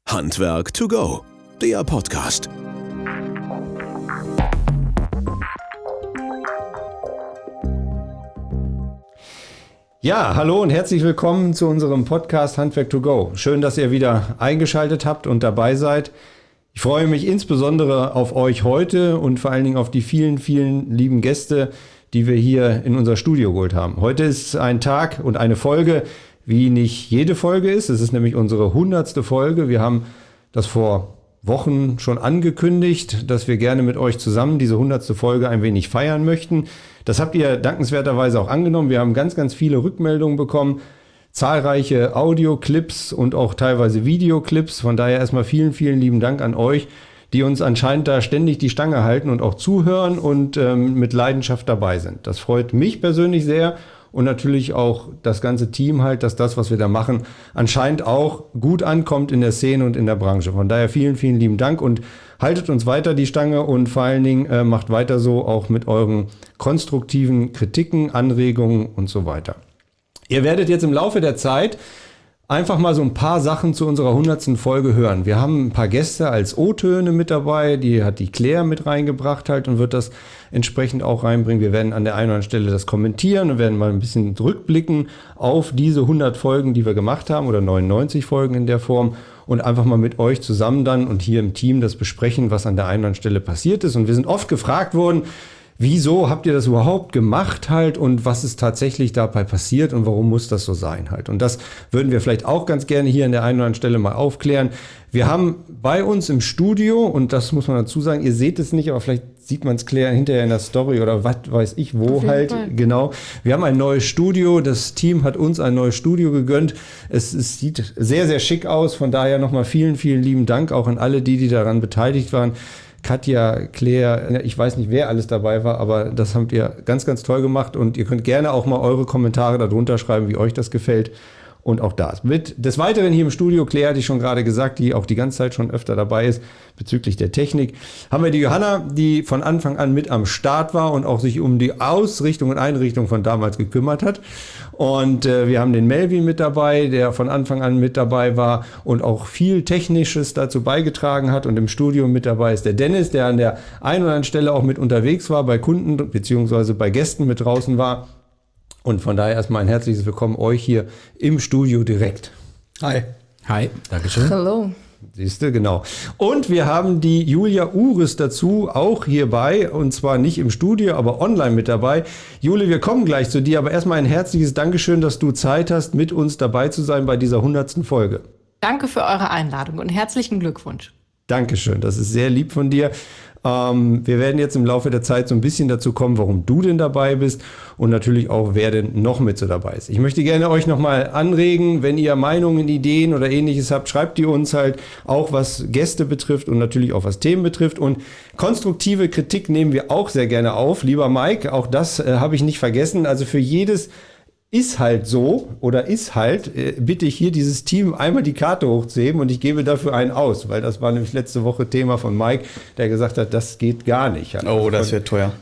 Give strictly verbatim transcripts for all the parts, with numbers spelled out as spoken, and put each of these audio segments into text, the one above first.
Handwerk to go, der Podcast. Ja, hallo und herzlich willkommen zu unserem Podcast Handwerk to go. Schön, dass ihr wieder eingeschaltet habt und dabei seid. Ich freue mich insbesondere auf euch heute und vor allen Dingen auf die vielen, vielen lieben Gäste, die wir hier in unser Studio geholt haben. Heute ist ein Tag und eine Folge, wie nicht jede Folge ist. Es ist nämlich unsere hundertste Folge. Wir haben das vor Wochen schon angekündigt, dass wir gerne mit euch zusammen diese hundertste Folge ein wenig feiern möchten. Das habt ihr dankenswerterweise auch angenommen. Wir haben ganz, ganz viele Rückmeldungen bekommen, zahlreiche Audioclips und auch teilweise Videoclips. Von daher erstmal vielen, vielen lieben Dank an euch, die uns anscheinend da ständig die Stange halten und auch zuhören und ähm, mit Leidenschaft dabei sind. Das freut mich persönlich sehr und natürlich auch das ganze Team halt, dass das, was wir da machen, anscheinend auch gut ankommt in der Szene und in der Branche. Von daher vielen, vielen lieben Dank und haltet uns weiter die Stange und vor allen Dingen äh, macht weiter so auch mit euren konstruktiven Kritiken, Anregungen und so weiter. Ihr werdet jetzt im Laufe der Zeit einfach mal so ein paar Sachen zu unserer hundertsten Folge hören. Wir haben ein paar Gäste als O-Töne mit dabei, die hat die Claire mit reingebracht halt und wird das entsprechend auch reinbringen. Wir werden an der einen oder anderen Stelle das kommentieren und werden mal ein bisschen zurückblicken auf diese hundert Folgen, die wir gemacht haben oder neunundneunzig Folgen in der Form und einfach mal mit euch zusammen dann und hier im Team das besprechen, was an der einen oder anderen Stelle passiert ist. Und wir sind oft gefragt worden, wieso habt ihr das überhaupt gemacht halt und was ist tatsächlich dabei passiert und warum muss das so sein halt? Und das würden wir vielleicht auch ganz gerne hier an der einen oder anderen Stelle mal aufklären. Wir haben bei uns im Studio, und das muss man dazu sagen, ihr seht es nicht, aber vielleicht sieht man es Claire hinterher in der Story oder was weiß ich wo halt. Fall. Genau. Wir haben ein neues Studio, das Team hat uns ein neues Studio gegönnt. Es, es sieht sehr, sehr schick aus, von daher nochmal vielen, vielen lieben Dank auch an alle die, die daran beteiligt waren. Katja, Claire, ich weiß nicht, wer alles dabei war, aber das habt ihr ganz, ganz toll gemacht und ihr könnt gerne auch mal eure Kommentare darunter schreiben, wie euch das gefällt. Und auch das. Mit des Weiteren hier im Studio, Claire hatte ich schon gerade gesagt, die auch die ganze Zeit schon öfter dabei ist, bezüglich der Technik, haben wir die Johanna, die von Anfang an mit am Start war und auch sich um die Ausrichtung und Einrichtung von damals gekümmert hat. Und äh, wir haben den Melvin mit dabei, der von Anfang an mit dabei war und auch viel Technisches dazu beigetragen hat. Und im Studio mit dabei ist der Dennis, der an der einen oder anderen Stelle auch mit unterwegs war, bei Kunden beziehungsweise bei Gästen mit draußen war. Und von daher erstmal ein herzliches Willkommen euch hier im Studio direkt. Hi. Hi, Dankeschön. Hallo. Siehst du, genau. Und wir haben die Julia Uris dazu auch hierbei, und zwar nicht im Studio, aber online mit dabei. Juli, wir kommen gleich zu dir, aber erstmal ein herzliches Dankeschön, dass du Zeit hast, mit uns dabei zu sein bei dieser hundertsten Folge. Danke für eure Einladung und herzlichen Glückwunsch. Dankeschön, das ist sehr lieb von dir. Ähm, wir werden jetzt im Laufe der Zeit so ein bisschen dazu kommen, warum du denn dabei bist und natürlich auch, wer denn noch mit so dabei ist. Ich möchte gerne euch nochmal anregen, wenn ihr Meinungen, Ideen oder ähnliches habt, schreibt die uns halt auch, was Gäste betrifft und natürlich auch was Themen betrifft. Und konstruktive Kritik nehmen wir auch sehr gerne auf. Lieber Mike, auch das äh, habe ich nicht vergessen. Also für jedes ist halt so oder ist halt, äh, bitte ich hier dieses Team einmal die Karte hochzuheben und ich gebe dafür einen aus, weil das war nämlich letzte Woche Thema von Mike, der gesagt hat, das geht gar nicht. Oh, das wird teuer.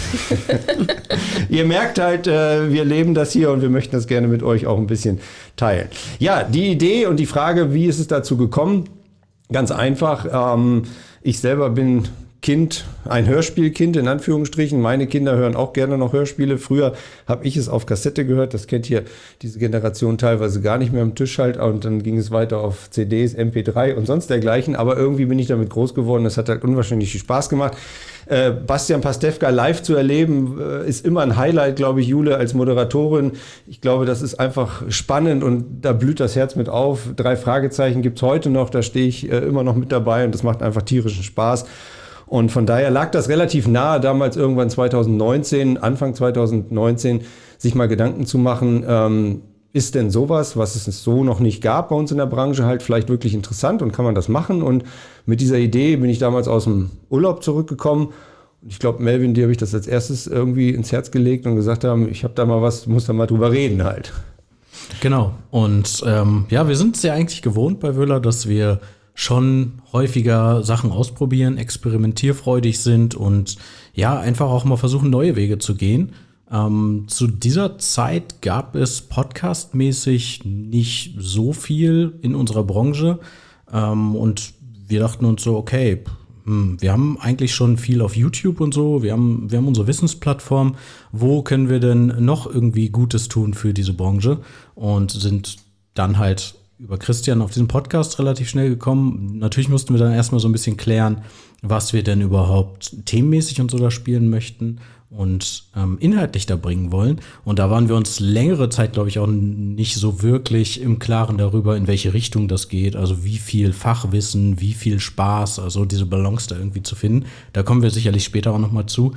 Ihr merkt halt, äh, wir leben das hier und wir möchten das gerne mit euch auch ein bisschen teilen. Ja, die Idee und die Frage, wie ist es dazu gekommen? Ganz einfach, ähm, ich selber bin Kind, ein Hörspielkind in Anführungsstrichen. Meine Kinder hören auch gerne noch Hörspiele. Früher habe ich es auf Kassette gehört. Das kennt hier diese Generation teilweise gar nicht mehr am Tisch halt. Und dann ging es weiter auf C Ds, M P drei und sonst dergleichen. Aber irgendwie bin ich damit groß geworden. Das hat halt unwahrscheinlich viel Spaß gemacht. Äh, Bastian Pastewka live zu erleben, äh, ist immer ein Highlight, glaube ich, Jule, als Moderatorin. Ich glaube, das ist einfach spannend und da blüht das Herz mit auf. Drei Fragezeichen gibt's heute noch. Da stehe ich äh, immer noch mit dabei und das macht einfach tierischen Spaß. Und von daher lag das relativ nahe, damals irgendwann zwanzig neunzehn, Anfang zwanzig neunzehn, sich mal Gedanken zu machen, ähm, ist denn sowas, was es so noch nicht gab bei uns in der Branche, halt vielleicht wirklich interessant und kann man das machen? Und mit dieser Idee bin ich damals aus dem Urlaub zurückgekommen. Und ich glaube, Melvin, dir habe ich das als erstes irgendwie ins Herz gelegt und gesagt haben, ich habe da mal was, muss da mal drüber reden halt. Genau. Und ähm, ja, wir sind es ja eigentlich gewohnt bei Wöhler, dass wir schon häufiger Sachen ausprobieren, experimentierfreudig sind und ja, einfach auch mal versuchen, neue Wege zu gehen. Ähm, zu dieser Zeit gab es podcastmäßig nicht so viel in unserer Branche. Ähm, und wir dachten uns so, okay, hm, wir haben eigentlich schon viel auf YouTube und so, wir haben, wir haben unsere Wissensplattform, wo können wir denn noch irgendwie Gutes tun für diese Branche? Und sind dann halt über Christian auf diesen Podcast relativ schnell gekommen. Natürlich mussten wir dann erstmal so ein bisschen klären, was wir denn überhaupt themenmäßig und so da spielen möchten und ähm, inhaltlich da bringen wollen. Und da waren wir uns längere Zeit, glaube ich, auch nicht so wirklich im Klaren darüber, in welche Richtung das geht. Also wie viel Fachwissen, wie viel Spaß, also diese Balance da irgendwie zu finden. Da kommen wir sicherlich später auch noch mal zu.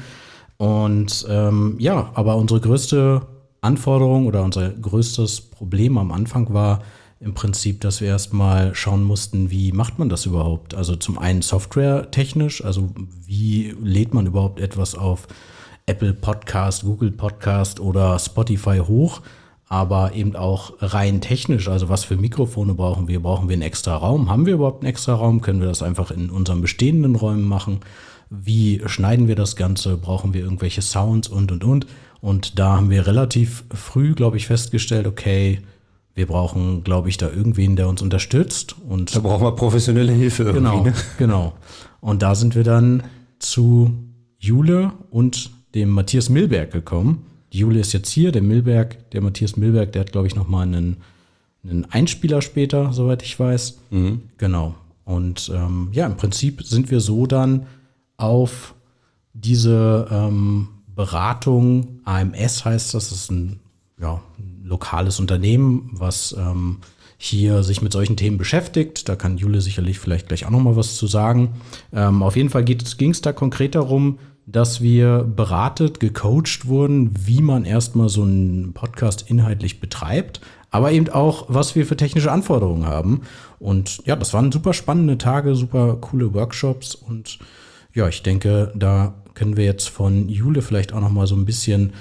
Und ähm, ja, aber unsere größte Anforderung oder unser größtes Problem am Anfang war im Prinzip, dass wir erstmal schauen mussten, wie macht man das überhaupt? Also zum einen softwaretechnisch, also wie lädt man überhaupt etwas auf Apple Podcast, Google Podcast oder Spotify hoch, aber eben auch rein technisch, also was für Mikrofone brauchen wir? Brauchen wir einen extra Raum? Haben wir überhaupt einen extra Raum? Können wir das einfach in unseren bestehenden Räumen machen? Wie schneiden wir das Ganze? Brauchen wir irgendwelche Sounds und, und, und? Und da haben wir relativ früh, glaube ich, festgestellt, okay, wir brauchen, glaube ich, da irgendwen, der uns unterstützt. Und Da brauchen wir professionelle Hilfe irgendwie. genau, Ne? genau. Und da sind wir dann zu Jule und dem Matthias Milberg gekommen. Die Jule ist jetzt hier, der Milberg, der Matthias Milberg, der hat, glaube ich, noch mal einen, einen Einspieler später, soweit ich weiß. Mhm. Genau. Und ähm, ja, im Prinzip sind wir so dann auf diese ähm, Beratung, A M S heißt das, das ist ein, ja, ein lokales Unternehmen, was ähm, hier sich mit solchen Themen beschäftigt. Da kann Jule sicherlich vielleicht gleich auch noch mal was zu sagen. Ähm, auf jeden Fall ging es da konkret darum, dass wir beratet, gecoacht wurden, wie man erstmal so einen Podcast inhaltlich betreibt, aber eben auch, was wir für technische Anforderungen haben. Und ja, das waren super spannende Tage, super coole Workshops. Und ja, ich denke, da können wir jetzt von Jule vielleicht auch noch mal so ein bisschen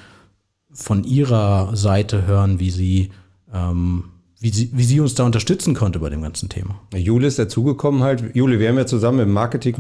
von ihrer Seite hören, wie sie, ähm, wie sie, wie sie uns da unterstützen konnte bei dem ganzen Thema. Jule ist dazugekommen halt. Jule, wir haben ja zusammen im Marketing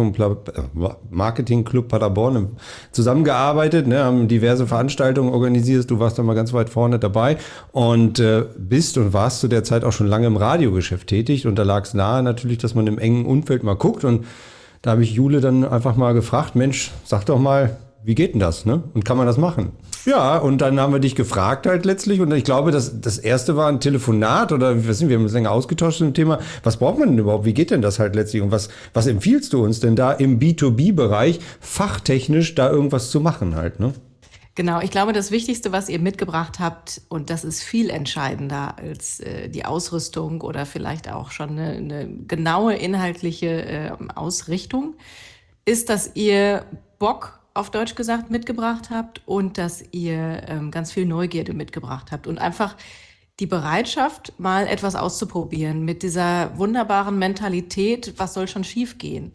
Marketing Club Paderborn zusammengearbeitet, ne, haben diverse Veranstaltungen organisiert. Du warst da mal ganz weit vorne dabei und äh, bist und warst zu der Zeit auch schon lange im Radiogeschäft tätig. Und da lag es nahe natürlich, dass man im engen Umfeld mal guckt. Und da habe ich Jule dann einfach mal gefragt, Mensch, sag doch mal, wie geht denn das, ne? Und kann man das machen? Ja, und dann haben wir dich gefragt halt letztlich. Und ich glaube, das, das erste war ein Telefonat oder was sind wir, haben uns länger ausgetauscht zu dem Thema. Was braucht man denn überhaupt? Wie geht denn das halt letztlich? Und was, was empfiehlst du uns denn da im B zwei B-Bereich fachtechnisch da irgendwas zu machen halt, ne? Genau, ich glaube, das Wichtigste, was ihr mitgebracht habt, und das ist viel entscheidender als äh, die Ausrüstung oder vielleicht auch schon eine, eine genaue inhaltliche äh, Ausrichtung, ist, dass ihr Bock, auf Deutsch gesagt, mitgebracht habt und dass ihr ähm, ganz viel Neugierde mitgebracht habt und einfach die Bereitschaft, mal etwas auszuprobieren mit dieser wunderbaren Mentalität, was soll schon schiefgehen?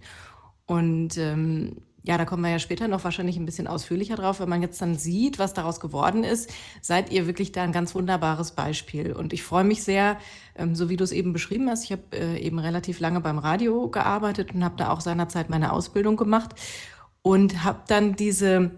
Und ähm, ja, da kommen wir ja später noch wahrscheinlich ein bisschen ausführlicher drauf. Wenn man jetzt dann sieht, was daraus geworden ist, seid ihr wirklich da ein ganz wunderbares Beispiel. Und ich freue mich sehr, ähm, so wie du es eben beschrieben hast. Ich habe äh, eben relativ lange beim Radio gearbeitet und habe da auch seinerzeit meine Ausbildung gemacht. Und habe dann diese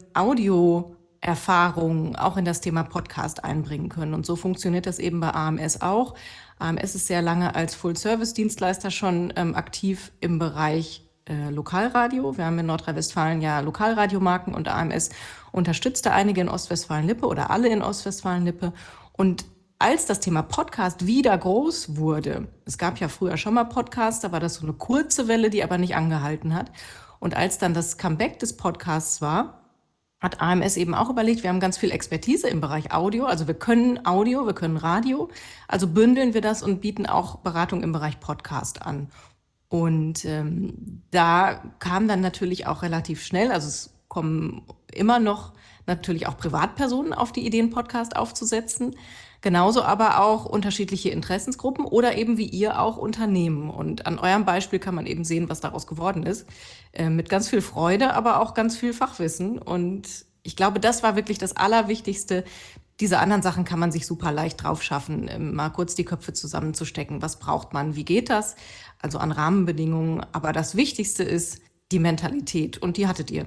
Audio-Erfahrung auch in das Thema Podcast einbringen können. Und so funktioniert das eben bei A M S auch. A M S ist sehr lange als Full-Service-Dienstleister schon ähm, aktiv im Bereich äh, Lokalradio. Wir haben in Nordrhein-Westfalen ja Lokalradiomarken und A M S unterstützte einige in Ostwestfalen-Lippe oder alle in Ostwestfalen-Lippe. Und als das Thema Podcast wieder groß wurde, es gab ja früher schon mal Podcasts, da war das so eine kurze Welle, die aber nicht angehalten hat. Und als dann das Comeback des Podcasts war, hat A M S eben auch überlegt, wir haben ganz viel Expertise im Bereich Audio, also wir können Audio, wir können Radio, also bündeln wir das und bieten auch Beratung im Bereich Podcast an. Und ähm, da kam dann natürlich auch relativ schnell, also es kommen immer noch natürlich auch Privatpersonen auf die Idee, einen Podcast aufzusetzen. Genauso aber auch unterschiedliche Interessensgruppen oder eben wie ihr auch Unternehmen. Und an eurem Beispiel kann man eben sehen, was daraus geworden ist. Äh, mit ganz viel Freude, aber auch ganz viel Fachwissen. Und ich glaube, das war wirklich das Allerwichtigste. Diese anderen Sachen kann man sich super leicht drauf schaffen, äh, mal kurz die Köpfe zusammenzustecken. Was braucht man? Wie geht das? Also an Rahmenbedingungen. Aber das Wichtigste ist die Mentalität. Und die hattet ihr.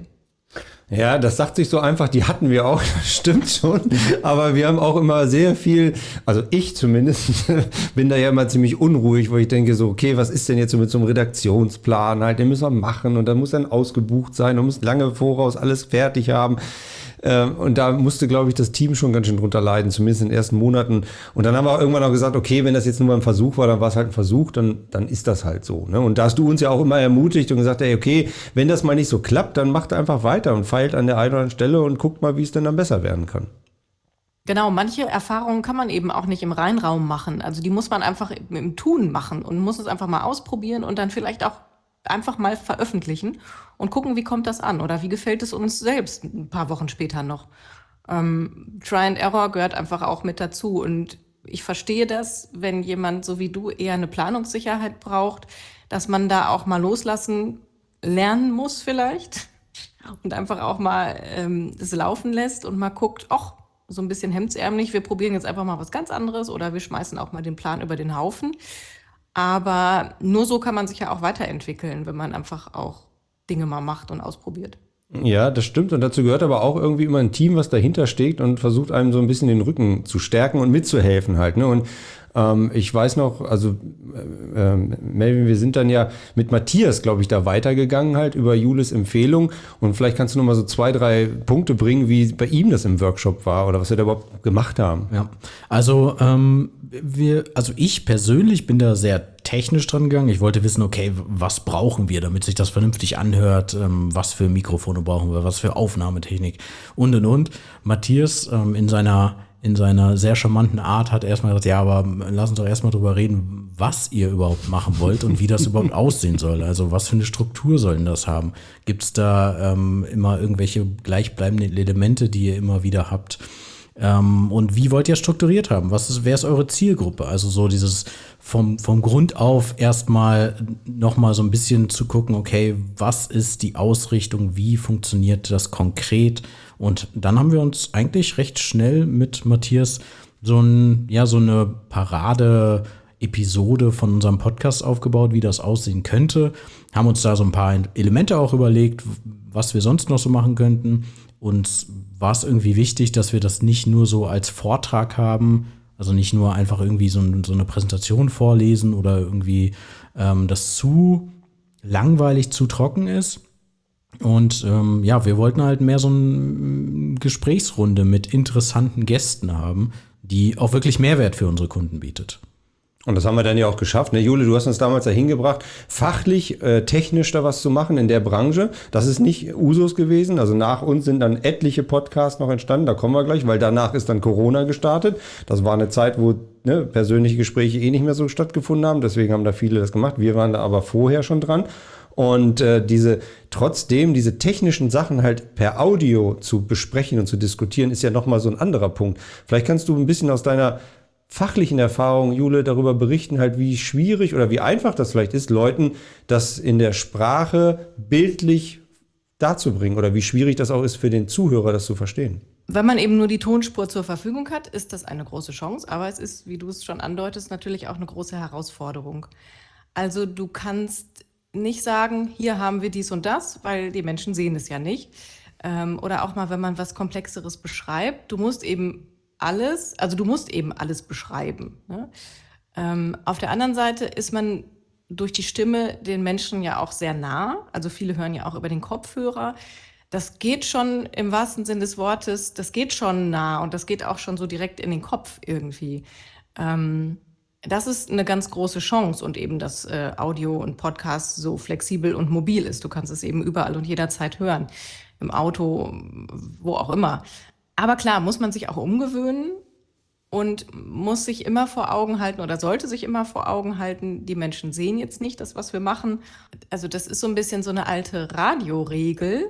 Ja, das sagt sich so einfach, die hatten wir auch, das stimmt schon. Aber wir haben auch immer sehr viel, also ich zumindest, bin da ja immer ziemlich unruhig, wo ich denke so, okay, was ist denn jetzt so mit so einem Redaktionsplan halt, den müssen wir machen und dann muss dann ausgebucht sein und muss lange voraus alles fertig haben. Und da musste, glaube ich, das Team schon ganz schön drunter leiden, zumindest in den ersten Monaten. Und dann haben wir auch irgendwann auch gesagt, okay, wenn das jetzt nur mal ein Versuch war, dann war es halt ein Versuch, dann, dann ist das halt so. Ne? Und da hast du uns ja auch immer ermutigt und gesagt, ey, okay, wenn das mal nicht so klappt, dann macht einfach weiter und feilt an der einen oder anderen Stelle und guckt mal, wie es denn dann besser werden kann. Genau, manche Erfahrungen kann man eben auch nicht im Reinraum machen. Also die muss man einfach im, im Tun machen und muss es einfach mal ausprobieren und dann vielleicht auch einfach mal veröffentlichen und gucken, wie kommt das an oder wie gefällt es uns selbst ein paar Wochen später noch. Ähm, Try and Error gehört einfach auch mit dazu und ich verstehe das, wenn jemand so wie du eher eine Planungssicherheit braucht, dass man da auch mal loslassen lernen muss vielleicht und einfach auch mal ähm, das laufen lässt und mal guckt, ach, so ein bisschen hemdsärmlich, wir probieren jetzt einfach mal was ganz anderes oder wir schmeißen auch mal den Plan über den Haufen. Aber nur so kann man sich ja auch weiterentwickeln, wenn man einfach auch Dinge mal macht und ausprobiert. Ja, das stimmt. Und dazu gehört aber auch irgendwie immer ein Team, was dahinter steht und versucht einem so ein bisschen den Rücken zu stärken und mitzuhelfen halt. Ne? Und ähm, ich weiß noch, also äh, äh, Melvin, wir sind dann ja mit Matthias, glaube ich, da weitergegangen halt über Jules Empfehlung. Und vielleicht kannst du noch mal so zwei, drei Punkte bringen, wie bei ihm das im Workshop war oder was wir da überhaupt gemacht haben. Ja, also ähm, wir, also ich persönlich bin da sehr technisch dran gegangen. Ich wollte wissen, okay, was brauchen wir, damit sich das vernünftig anhört, ähm, was für Mikrofone brauchen wir, was für Aufnahmetechnik und und und. Matthias ähm, in seiner in seiner sehr charmanten Art hat erstmal gesagt, ja, aber lass uns doch erstmal drüber reden, was ihr überhaupt machen wollt und wie das überhaupt aussehen soll. Also was für eine Struktur soll denn das haben? Gibt es da ähm, immer irgendwelche gleichbleibenden Elemente, die ihr immer wieder habt? Ähm, und wie wollt ihr strukturiert haben? Was ist, wer ist eure Zielgruppe? Also so dieses vom, vom Grund auf erstmal nochmal so ein bisschen zu gucken, okay, was ist die Ausrichtung? Wie funktioniert das konkret? Und dann haben wir uns eigentlich recht schnell mit Matthias so, ein, ja, so eine Parade-Episode von unserem Podcast aufgebaut, wie das aussehen könnte. Haben uns da so ein paar Elemente auch überlegt, was wir sonst noch so machen könnten. Uns war es irgendwie wichtig, dass wir das nicht nur so als Vortrag haben, also nicht nur einfach irgendwie so, so eine Präsentation vorlesen oder irgendwie ähm, das zu langweilig, zu trocken ist. Und ähm, ja, wir wollten halt mehr so eine Gesprächsrunde mit interessanten Gästen haben, die auch wirklich Mehrwert für unsere Kunden bietet. Und das haben wir dann ja auch geschafft. Ne, Jule, du hast uns damals dahin gebracht, fachlich, äh, technisch da was zu machen in der Branche. Das ist nicht Usus gewesen. Also nach uns sind dann etliche Podcasts noch entstanden. Da kommen wir gleich, weil danach ist dann Corona gestartet. Das war eine Zeit, wo ne, persönliche Gespräche eh nicht mehr so stattgefunden haben. Deswegen haben da viele das gemacht. Wir waren da aber vorher schon dran. Und äh, diese trotzdem diese technischen Sachen halt per Audio zu besprechen und zu diskutieren, ist ja nochmal so ein anderer Punkt. Vielleicht kannst du ein bisschen aus deiner fachlichen Erfahrung, Jule, darüber berichten, halt wie schwierig oder wie einfach das vielleicht ist, Leuten das in der Sprache bildlich darzubringen oder wie schwierig das auch ist für den Zuhörer, das zu verstehen. Wenn man eben nur die Tonspur zur Verfügung hat, ist das eine große Chance, aber es ist, wie du es schon andeutest, natürlich auch eine große Herausforderung. Also du kannst nicht sagen, hier haben wir dies und das, weil die Menschen sehen es ja nicht. Ähm, oder auch mal, wenn man was Komplexeres beschreibt, du musst eben alles, also du musst eben alles beschreiben. Ne? Ähm, auf der anderen Seite ist man durch die Stimme den Menschen ja auch sehr nah. Also viele hören ja auch über den Kopfhörer. Das geht schon im wahrsten Sinn des Wortes, das geht schon nah und das geht auch schon so direkt in den Kopf irgendwie. Ähm, das ist eine ganz große Chance und eben, dass äh, Audio und Podcast so flexibel und mobil ist. Du kannst es eben überall und jederzeit hören. Im Auto, wo auch immer. Aber klar, muss man sich auch umgewöhnen und muss sich immer vor Augen halten oder sollte sich immer vor Augen halten, die Menschen sehen jetzt nicht das, was wir machen. Also das ist so ein bisschen so eine alte Radioregel.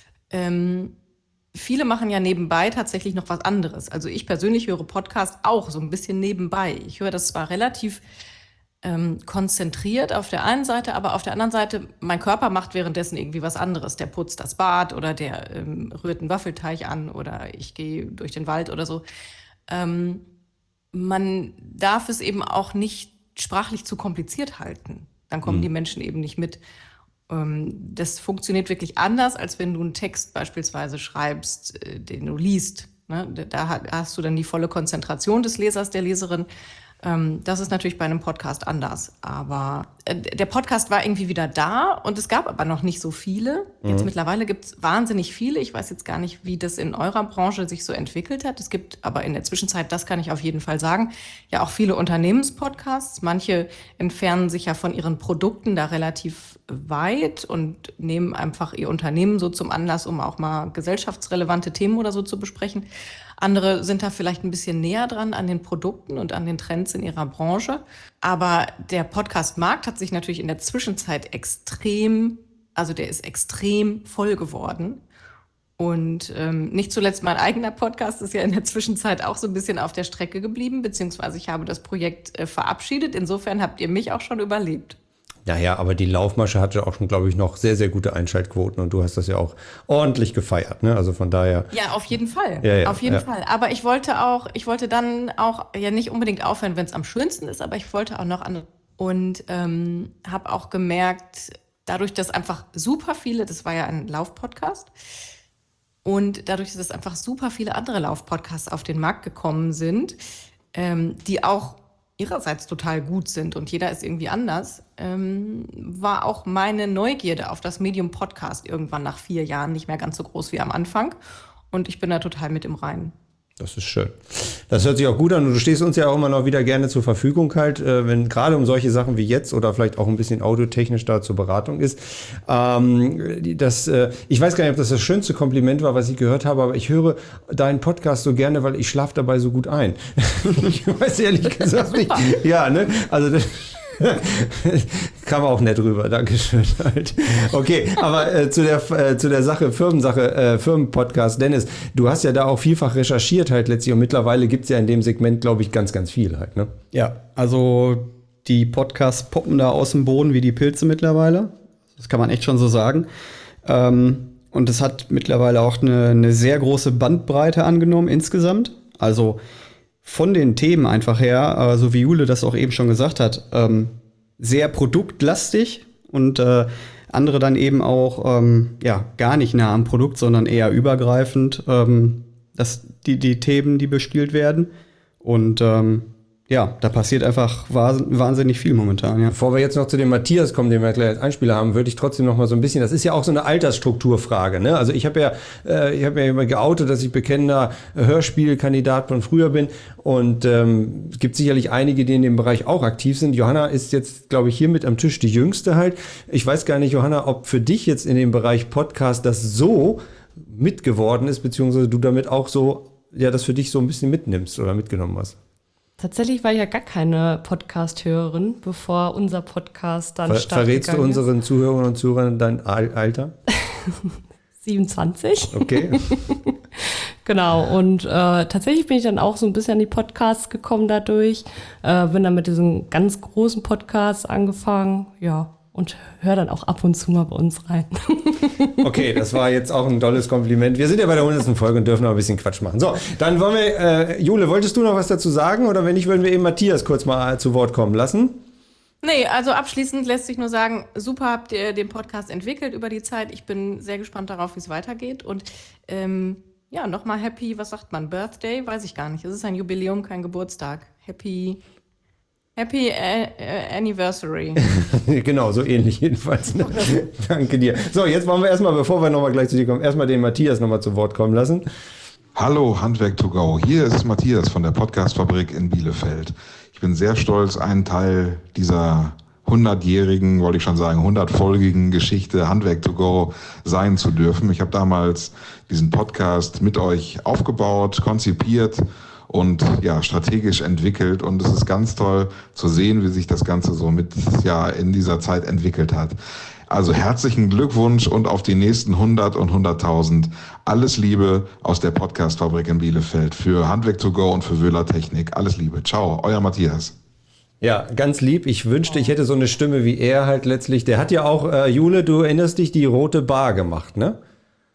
Ähm, viele machen ja nebenbei tatsächlich noch was anderes. Also ich persönlich höre Podcast auch so ein bisschen nebenbei. Ich höre das zwar relativ ähm, konzentriert auf der einen Seite, aber auf der anderen Seite, mein Körper macht währenddessen irgendwie was anderes. Der putzt das Bad oder der ähm, rührt einen Waffelteig an oder ich gehe durch den Wald oder so. Ähm, man darf es eben auch nicht sprachlich zu kompliziert halten. Dann kommen mhm. die Menschen eben nicht mit. Ähm, das funktioniert wirklich anders, als wenn du einen Text beispielsweise schreibst, äh, den du liest. Ne? Da ha- hast du dann die volle Konzentration des Lesers, der Leserin. Ähm, das ist natürlich bei einem Podcast anders. Aber äh, der Podcast war irgendwie wieder da und es gab aber noch nicht so viele. Jetzt mittlerweile gibt es wahnsinnig viele. Ich weiß jetzt gar nicht, wie das in eurer Branche sich so entwickelt hat. Es gibt aber in der Zwischenzeit, das kann ich auf jeden Fall sagen, ja auch viele Unternehmenspodcasts. Manche entfernen sich ja von ihren Produkten da relativ weit und nehmen einfach ihr Unternehmen so zum Anlass, um auch mal gesellschaftsrelevante Themen oder so zu besprechen. Andere sind da vielleicht ein bisschen näher dran an den Produkten und an den Trends in ihrer Branche. Aber der Podcast-Markt hat sich natürlich in der Zwischenzeit extrem, also der ist extrem voll geworden. Und ähm, nicht zuletzt mein eigener Podcast ist ja in der Zwischenzeit auch so ein bisschen auf der Strecke geblieben, beziehungsweise ich habe das Projekt äh, verabschiedet. Insofern habt ihr mich auch schon überlebt. Naja, aber die Laufmasche hatte auch schon, glaube ich, noch sehr, sehr gute Einschaltquoten und du hast das ja auch ordentlich gefeiert, ne? Also von daher. Ja, auf jeden Fall. Ja, ja, auf jeden ja. Fall. Aber ich wollte auch, ich wollte dann auch ja nicht unbedingt aufhören, wenn es am schönsten ist, aber ich wollte auch noch an und ähm, habe auch gemerkt, dadurch, dass einfach super viele, das war ja ein Laufpodcast, und dadurch, dass einfach super viele andere Laufpodcasts auf den Markt gekommen sind, ähm, die auch ihrerseits total gut sind und jeder ist irgendwie anders, ähm, war auch meine Neugierde auf das Medium Podcast irgendwann nach vier Jahren nicht mehr ganz so groß wie am Anfang. Und ich bin da total mit im Reinen. Das ist schön. Das hört sich auch gut an und du stehst uns ja auch immer noch wieder gerne zur Verfügung halt, äh, wenn gerade um solche Sachen wie jetzt oder vielleicht auch ein bisschen audiotechnisch da zur Beratung ist. Ähm, das, äh, ich weiß gar nicht, ob das das schönste Kompliment war, was ich gehört habe, aber ich höre deinen Podcast so gerne, weil ich schlafe dabei so gut ein. Ich weiß ehrlich gesagt nicht. Ja, ne? Also das kam auch nett rüber, Dankeschön halt. Okay, aber äh, zu der äh, zu der Sache, Firmensache, äh, Firmenpodcast, Dennis, du hast ja da auch vielfach recherchiert halt letztlich und mittlerweile gibt es ja in dem Segment, glaube ich, ganz, ganz viel halt, ne? Ja, also die Podcasts poppen da aus dem Boden wie die Pilze mittlerweile. Das kann man echt schon so sagen. Ähm, und es hat mittlerweile auch eine, eine sehr große Bandbreite angenommen insgesamt. Also von den Themen einfach her, äh, so wie Jule das auch eben schon gesagt hat, ähm, sehr produktlastig und äh, andere dann eben auch ähm, ja, gar nicht nah am Produkt, sondern eher übergreifend, ähm, dass die, die Themen, die bespielt werden. Und ähm, ja, da passiert einfach wahnsinnig viel momentan, ja. Bevor wir jetzt noch zu dem Matthias kommen, den wir gleich als Einspieler haben, würde ich trotzdem noch mal so ein bisschen, das ist ja auch so eine Altersstrukturfrage, ne? Also ich habe ja, äh, ich habe ja immer geoutet, dass ich bekennender Hörspielkandidat von früher bin und ähm, es gibt sicherlich einige, die in dem Bereich auch aktiv sind. Johanna ist jetzt, glaube ich, hier mit am Tisch die Jüngste halt. Ich weiß gar nicht, Johanna, ob für dich jetzt in dem Bereich Podcast das so mitgeworden ist, beziehungsweise du damit auch so, ja, das für dich so ein bisschen mitnimmst oder mitgenommen hast. Tatsächlich war ich ja gar keine Podcast-Hörerin, bevor unser Podcast dann Ver- startet. Verrätst du unseren Zuhörern und Zuhörern dein Al- Alter? siebenundzwanzig. Okay. Genau, und äh, tatsächlich bin ich dann auch so ein bisschen an die Podcasts gekommen dadurch. Äh, bin dann mit diesen ganz großen Podcasts angefangen, ja, und höre dann auch ab und zu mal bei uns rein. Okay, das war jetzt auch ein tolles Kompliment. Wir sind ja bei der hundertsten Folge und dürfen noch ein bisschen Quatsch machen. So, dann wollen wir, äh, Jule, wolltest du noch was dazu sagen? Oder wenn nicht, würden wir eben Matthias kurz mal zu Wort kommen lassen? Nee, also abschließend lässt sich nur sagen, super habt ihr den Podcast entwickelt über die Zeit. Ich bin sehr gespannt darauf, wie es weitergeht. Und ähm, ja, nochmal happy, was sagt man, Birthday? Weiß ich gar nicht. Es ist ein Jubiläum, kein Geburtstag. Happy... Happy äh, Anniversary. Genau, so ähnlich jedenfalls. Ne? Danke dir. So, jetzt wollen wir erstmal, bevor wir nochmal gleich zu dir kommen, erstmal den Matthias nochmal zu Wort kommen lassen. Hallo, Handwerk to go. Hier ist Matthias von der Podcastfabrik in Bielefeld. Ich bin sehr stolz, ein Teil dieser hundertjährigen, wollte ich schon sagen, hundertfolgigen Geschichte Handwerk to go sein zu dürfen. Ich habe damals diesen Podcast mit euch aufgebaut, konzipiert und ja, strategisch entwickelt, und es ist ganz toll zu sehen, wie sich das Ganze so mit ja in dieser Zeit entwickelt hat. Also herzlichen Glückwunsch und auf die nächsten hundert und hunderttausend. Alles Liebe aus der Podcastfabrik in Bielefeld für Handwerk to go und für Wöhler Technik. Alles Liebe. Ciao, euer Matthias. Ja, ganz lieb. Ich wünschte, ich hätte so eine Stimme wie er halt letztlich. Der hat ja auch, äh, Jule, du erinnerst dich, die Rote Bar gemacht, ne?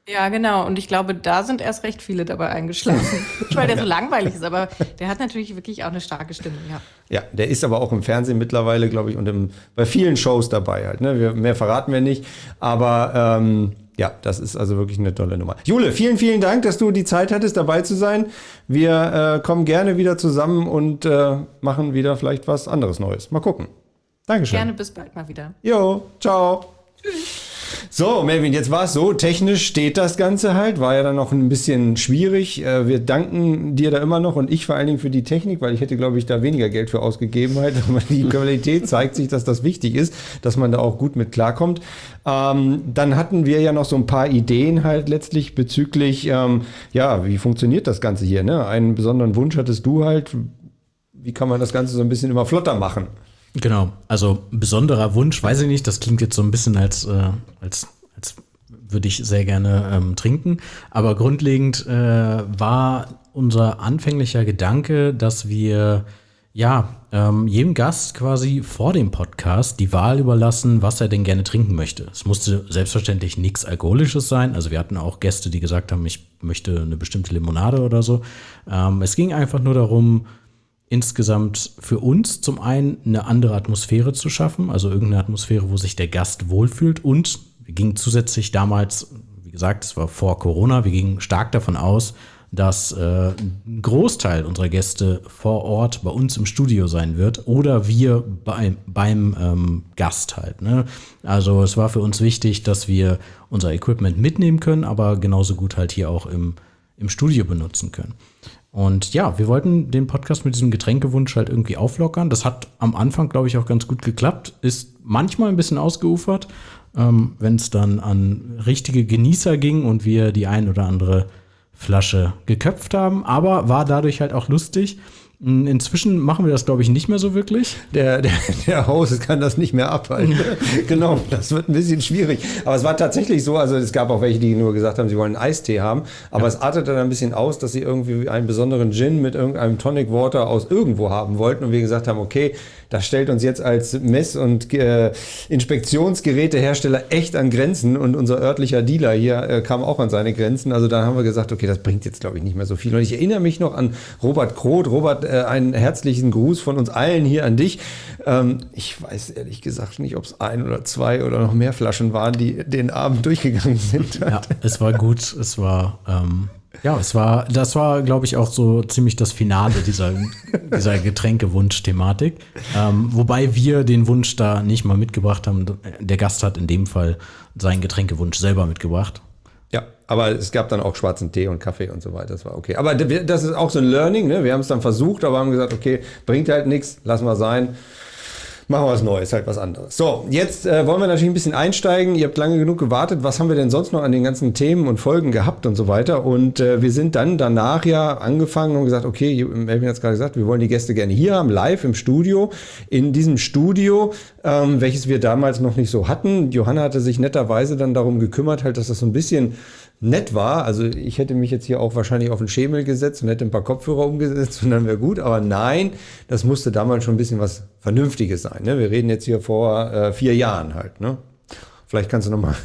Ja, genau. Und ich glaube, da sind erst recht viele dabei eingeschlafen. Nicht, weil der so langweilig ist, aber der hat natürlich wirklich auch eine starke Stimme, ja. Ja, der ist aber auch im Fernsehen mittlerweile, glaube ich, und im, bei vielen Shows dabei halt. Ne? Wir, mehr verraten wir nicht, aber ähm, ja, das ist also wirklich eine tolle Nummer. Jule, vielen, vielen Dank, dass du die Zeit hattest, dabei zu sein. Wir äh, kommen gerne wieder zusammen und äh, machen wieder vielleicht was anderes Neues. Mal gucken. Dankeschön. Gerne, bis bald mal wieder. Jo, ciao. Tschüss. So, Melvin, jetzt war es so, technisch steht das Ganze halt, war ja dann noch ein bisschen schwierig. Wir danken dir da immer noch und ich vor allen Dingen für die Technik, weil ich hätte, glaube ich, da weniger Geld für ausgegeben halt. Aber die Qualität zeigt sich, dass das wichtig ist, dass man da auch gut mit klarkommt. Ähm, dann hatten wir ja noch so ein paar Ideen halt letztlich bezüglich, ähm, ja, wie funktioniert das Ganze hier, ne? Einen besonderen Wunsch hattest du halt, wie kann man das Ganze so ein bisschen immer flotter machen? Genau, also besonderer Wunsch, weiß ich nicht, das klingt jetzt so ein bisschen als, äh, als, als würde ich sehr gerne ähm, trinken, aber grundlegend äh, war unser anfänglicher Gedanke, dass wir ja ähm, jedem Gast quasi vor dem Podcast die Wahl überlassen, was er denn gerne trinken möchte. Es musste selbstverständlich nichts Alkoholisches sein, also wir hatten auch Gäste, die gesagt haben, ich möchte eine bestimmte Limonade oder so. Ähm, es ging einfach nur darum, insgesamt für uns zum einen eine andere Atmosphäre zu schaffen, also irgendeine Atmosphäre, wo sich der Gast wohlfühlt, und wir gingen zusätzlich damals, wie gesagt, es war vor Corona, wir gingen stark davon aus, dass äh, ein Großteil unserer Gäste vor Ort bei uns im Studio sein wird oder wir bei, beim ähm, Gast halt. Ne? Also es war für uns wichtig, dass wir unser Equipment mitnehmen können, aber genauso gut halt hier auch im, im Studio benutzen können. Und ja, wir wollten den Podcast mit diesem Getränkewunsch halt irgendwie auflockern. Das hat am Anfang, glaube ich, auch ganz gut geklappt. Ist manchmal ein bisschen ausgeufert, ähm, wenn es dann an richtige Genießer ging und wir die ein oder andere Flasche geköpft haben. Aber war dadurch halt auch lustig. Inzwischen machen wir das, glaube ich, nicht mehr so wirklich. Der, der, der Host kann das nicht mehr abhalten. Genau, das wird ein bisschen schwierig. Aber es war tatsächlich so, also es gab auch welche, die nur gesagt haben, sie wollen einen Eistee haben. Aber ja, es artete dann ein bisschen aus, dass sie irgendwie einen besonderen Gin mit irgendeinem Tonic Water aus irgendwo haben wollten. Und wir gesagt haben, okay, das stellt uns jetzt als Mess- und äh, Inspektionsgerätehersteller echt an Grenzen. Und unser örtlicher Dealer hier äh, kam auch an seine Grenzen. Also da haben wir gesagt, okay, das bringt jetzt, glaube ich, nicht mehr so viel. Und ich erinnere mich noch an Robert Kroth. Robert, äh, einen herzlichen Gruß von uns allen hier an dich. Ähm, ich weiß ehrlich gesagt nicht, ob es ein oder zwei oder noch mehr Flaschen waren, die den Abend durchgegangen sind. Ja, es war gut. Es war... Ähm Ja, es war, das war, glaube ich, auch so ziemlich das Finale dieser, dieser Getränkewunsch-Thematik. Ähm, wobei wir den Wunsch da nicht mal mitgebracht haben. Der Gast hat in dem Fall seinen Getränkewunsch selber mitgebracht. Ja, aber es gab dann auch schwarzen Tee und Kaffee und so weiter. Das war okay. Aber das ist auch so ein Learning, ne? Wir haben es dann versucht, aber haben gesagt, okay, bringt halt nichts, lassen wir sein. Machen wir was Neues, halt was anderes. So, jetzt äh, wollen wir natürlich ein bisschen einsteigen. Ihr habt lange genug gewartet. Was haben wir denn sonst noch an den ganzen Themen und Folgen gehabt und so weiter? Und äh, wir sind dann danach ja angefangen und gesagt, okay, Melvin hat es gerade gesagt, wir wollen die Gäste gerne hier haben, live im Studio. In diesem Studio, ähm, welches wir damals noch nicht so hatten. Johanna hatte sich netterweise dann darum gekümmert, halt, dass das so ein bisschen nett war. Also ich hätte mich jetzt hier auch wahrscheinlich auf den Schemel gesetzt und hätte ein paar Kopfhörer umgesetzt und dann wäre gut. Aber nein, das musste damals schon ein bisschen was Vernünftiges sein. Ne? Wir reden jetzt hier vor äh, vier Jahren halt. Ne? Vielleicht kannst du noch mal...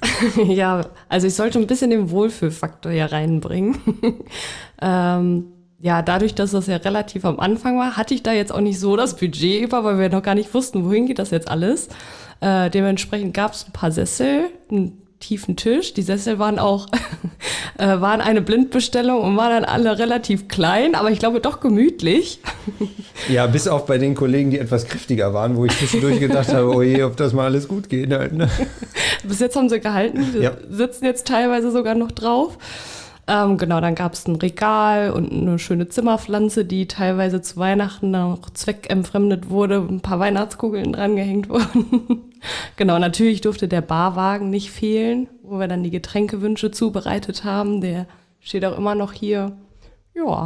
Ja, also ich sollte ein bisschen den Wohlfühlfaktor hier reinbringen. ähm, ja, dadurch, dass das ja relativ am Anfang war, hatte ich da jetzt auch nicht so das Budget über, weil wir noch gar nicht wussten, wohin geht das jetzt alles. Äh, dementsprechend gab es ein paar Sessel, ein tiefen Tisch. Die Sessel waren auch äh, waren eine Blindbestellung und waren dann alle relativ klein, aber ich glaube doch gemütlich. Ja, bis auf bei den Kollegen, die etwas kräftiger waren, wo ich zwischendurch gedacht habe, oh je, ob das mal alles gut geht halt, ne? Bis jetzt haben sie gehalten, wir ja. sitzen jetzt teilweise sogar noch drauf. Ähm, genau, dann gab es ein Regal und eine schöne Zimmerpflanze, die teilweise zu Weihnachten noch zweckentfremdet wurde, ein paar Weihnachtskugeln dran gehängt wurden. Genau, natürlich durfte der Barwagen nicht fehlen, wo wir dann die Getränkewünsche zubereitet haben. Der steht auch immer noch hier. Ja.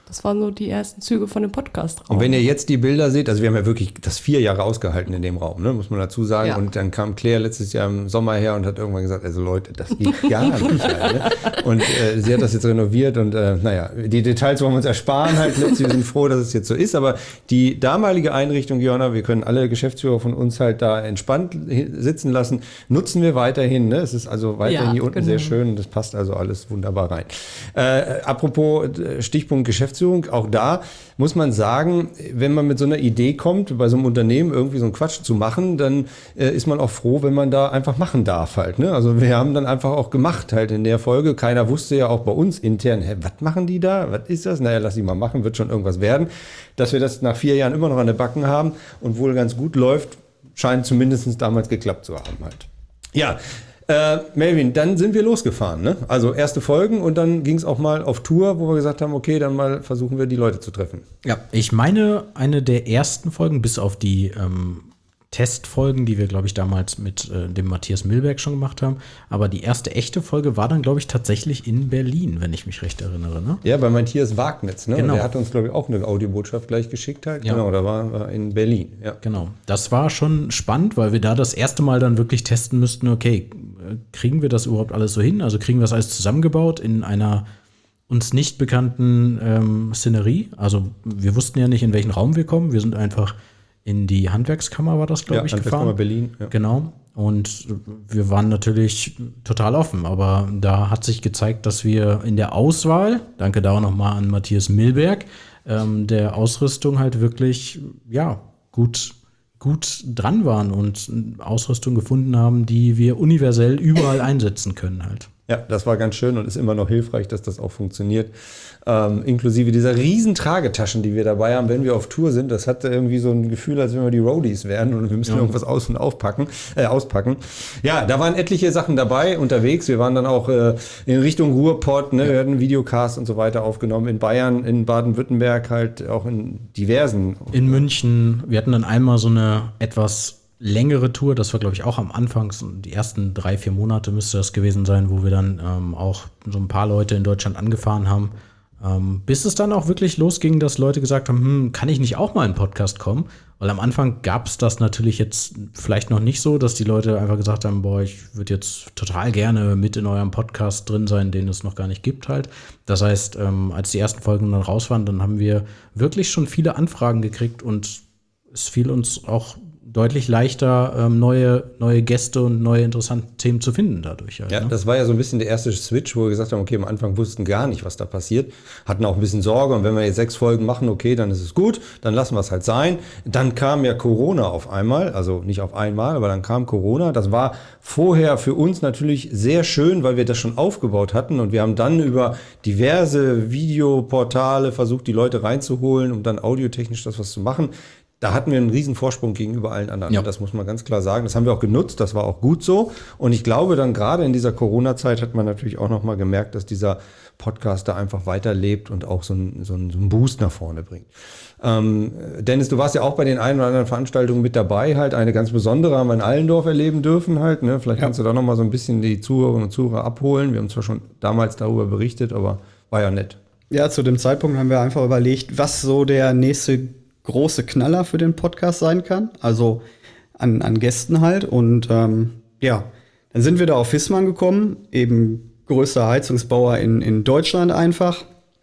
das waren so die ersten Züge von dem Podcast. Und wenn ihr jetzt die Bilder seht, also wir haben ja wirklich das vier Jahre ausgehalten in dem Raum, ne, muss man dazu sagen. Ja. Und dann kam Claire letztes Jahr im Sommer her und hat irgendwann gesagt, also Leute, das geht gar nicht. Halt, ne? Und äh, sie hat das jetzt renoviert und äh, naja, die Details wollen wir uns ersparen halt. Wir sind froh, dass es jetzt so ist. Aber die damalige Einrichtung, Johanna, wir können alle Geschäftsführer von uns halt da entspannt sitzen lassen, nutzen wir weiterhin. Ne? Es ist also weiterhin Ja, hier unten genau. sehr schön. Das passt also alles wunderbar rein. Äh, apropos Stichpunkt Geschäftsführung, auch da muss man sagen, wenn man mit so einer Idee kommt, bei so einem Unternehmen irgendwie so einen Quatsch zu machen, dann äh, ist man auch froh, wenn man da einfach machen darf halt. Ne? Also wir haben dann einfach auch gemacht halt in der Folge. Keiner wusste ja auch bei uns intern, hä, was machen die da? Was ist das? Naja, lass die mal machen, wird schon irgendwas werden. Dass wir das nach vier Jahren immer noch an der Backen haben und wohl ganz gut läuft, scheint zumindest damals geklappt zu haben halt. Ja, Äh, Melvin, dann sind wir losgefahren, ne? Also erste Folgen und dann ging es auch mal auf Tour, wo wir gesagt haben, okay, dann mal versuchen wir die Leute zu treffen. Ja, ich meine, eine der ersten Folgen, bis auf die ähm, Testfolgen, die wir, glaube ich, damals mit äh, dem Matthias Milberg schon gemacht haben. Aber die erste echte Folge war dann, glaube ich, tatsächlich in Berlin, wenn ich mich recht erinnere. Ne? Ja, bei Matthias Wagnitz, ne? Genau. Und der hat uns, glaube ich, auch eine Audiobotschaft gleich geschickt halt. Ja. Genau, da war, war in Berlin. Ja. Genau. Das war schon spannend, weil wir da das erste Mal dann wirklich testen müssten, okay, kriegen wir das überhaupt alles so hin? Also kriegen wir das alles zusammengebaut in einer uns nicht bekannten ähm, Szenerie? Also wir wussten ja nicht, in welchen Raum wir kommen. Wir sind einfach in die Handwerkskammer, war das, glaube Ja, ich, Handwerkskammer gefahren. Berlin. Ja. Genau. Und wir waren natürlich total offen, aber da hat sich gezeigt, dass wir in der Auswahl, danke da auch nochmal an Matthias Milberg, ähm, der Ausrüstung halt wirklich, ja, gut, gut dran waren und Ausrüstung gefunden haben, die wir universell überall einsetzen können halt. Ja, das war ganz schön und ist immer noch hilfreich, dass das auch funktioniert. Ähm, inklusive dieser riesen Tragetaschen, die wir dabei haben, wenn wir auf Tour sind. Das hat irgendwie so ein Gefühl, als wenn wir die Roadies wären und wir müssen Ja. irgendwas aus- und aufpacken, äh, auspacken. Ja, da waren etliche Sachen dabei unterwegs. Wir waren dann auch äh, in Richtung Ruhrpott, ne? Wir hatten Videocasts und so weiter aufgenommen. In Bayern, in Baden-Württemberg, halt auch in diversen. In München, wir hatten dann einmal so eine etwas längere Tour, das war, glaube ich, auch am Anfang, so die ersten drei, vier Monate müsste das gewesen sein, wo wir dann ähm, auch so ein paar Leute in Deutschland angefahren haben. Ähm, bis es dann auch wirklich losging, dass Leute gesagt haben, hm, kann ich nicht auch mal in einen Podcast kommen? Weil am Anfang gab es das natürlich jetzt vielleicht noch nicht so, dass die Leute einfach gesagt haben, boah, ich würde jetzt total gerne mit in eurem Podcast drin sein, den es noch gar nicht gibt halt. Das heißt, ähm, als die ersten Folgen dann raus waren, dann haben wir wirklich schon viele Anfragen gekriegt und es fiel uns auch deutlich leichter, ähm, neue, neue Gäste und neue interessante Themen zu finden dadurch. Halt, Ja, ne? das war ja so ein bisschen der erste Switch, wo wir gesagt haben, okay, am Anfang wussten gar nicht, was da passiert, hatten auch ein bisschen Sorge und wenn wir jetzt sechs Folgen machen, okay, dann ist es gut, dann lassen wir es halt sein. Dann kam ja Corona auf einmal, also nicht auf einmal, aber dann kam Corona. Das war vorher für uns natürlich sehr schön, weil wir das schon aufgebaut hatten und wir haben dann über diverse Videoportale versucht, die Leute reinzuholen, um dann audiotechnisch das was zu machen. Da hatten wir einen riesen Vorsprung gegenüber allen anderen. Ja. Das muss man ganz klar sagen. Das haben wir auch genutzt. Das war auch gut so. Und ich glaube, dann gerade in dieser Corona-Zeit hat man natürlich auch noch mal gemerkt, dass dieser Podcast da einfach weiterlebt und auch so einen, so einen, so einen Boost nach vorne bringt. Ähm, Dennis, du warst ja auch bei den einen oder anderen Veranstaltungen mit dabei. Halt eine ganz besondere haben wir in Allendorf erleben dürfen. Halt, ne? Vielleicht Ja. kannst du da noch mal so ein bisschen die Zuhörerinnen und Zuhörer abholen. Wir haben zwar schon damals darüber berichtet, aber war ja nett. Ja, zu dem Zeitpunkt haben wir einfach überlegt, was so der nächste große Knaller für den Podcast sein kann. Also an, an Gästen halt. Und ähm, ja, dann sind wir da auf Fissmann gekommen, eben größter Heizungsbauer in, in Deutschland einfach.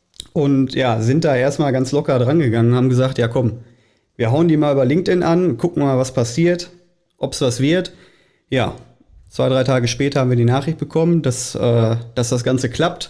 Und ja, sind da erstmal ganz locker dran gegangen, haben gesagt, ja komm, wir hauen die mal über LinkedIn an, gucken mal, was passiert, ob es was wird. Ja, zwei, drei Tage später haben wir die Nachricht bekommen, dass, äh, dass das Ganze klappt.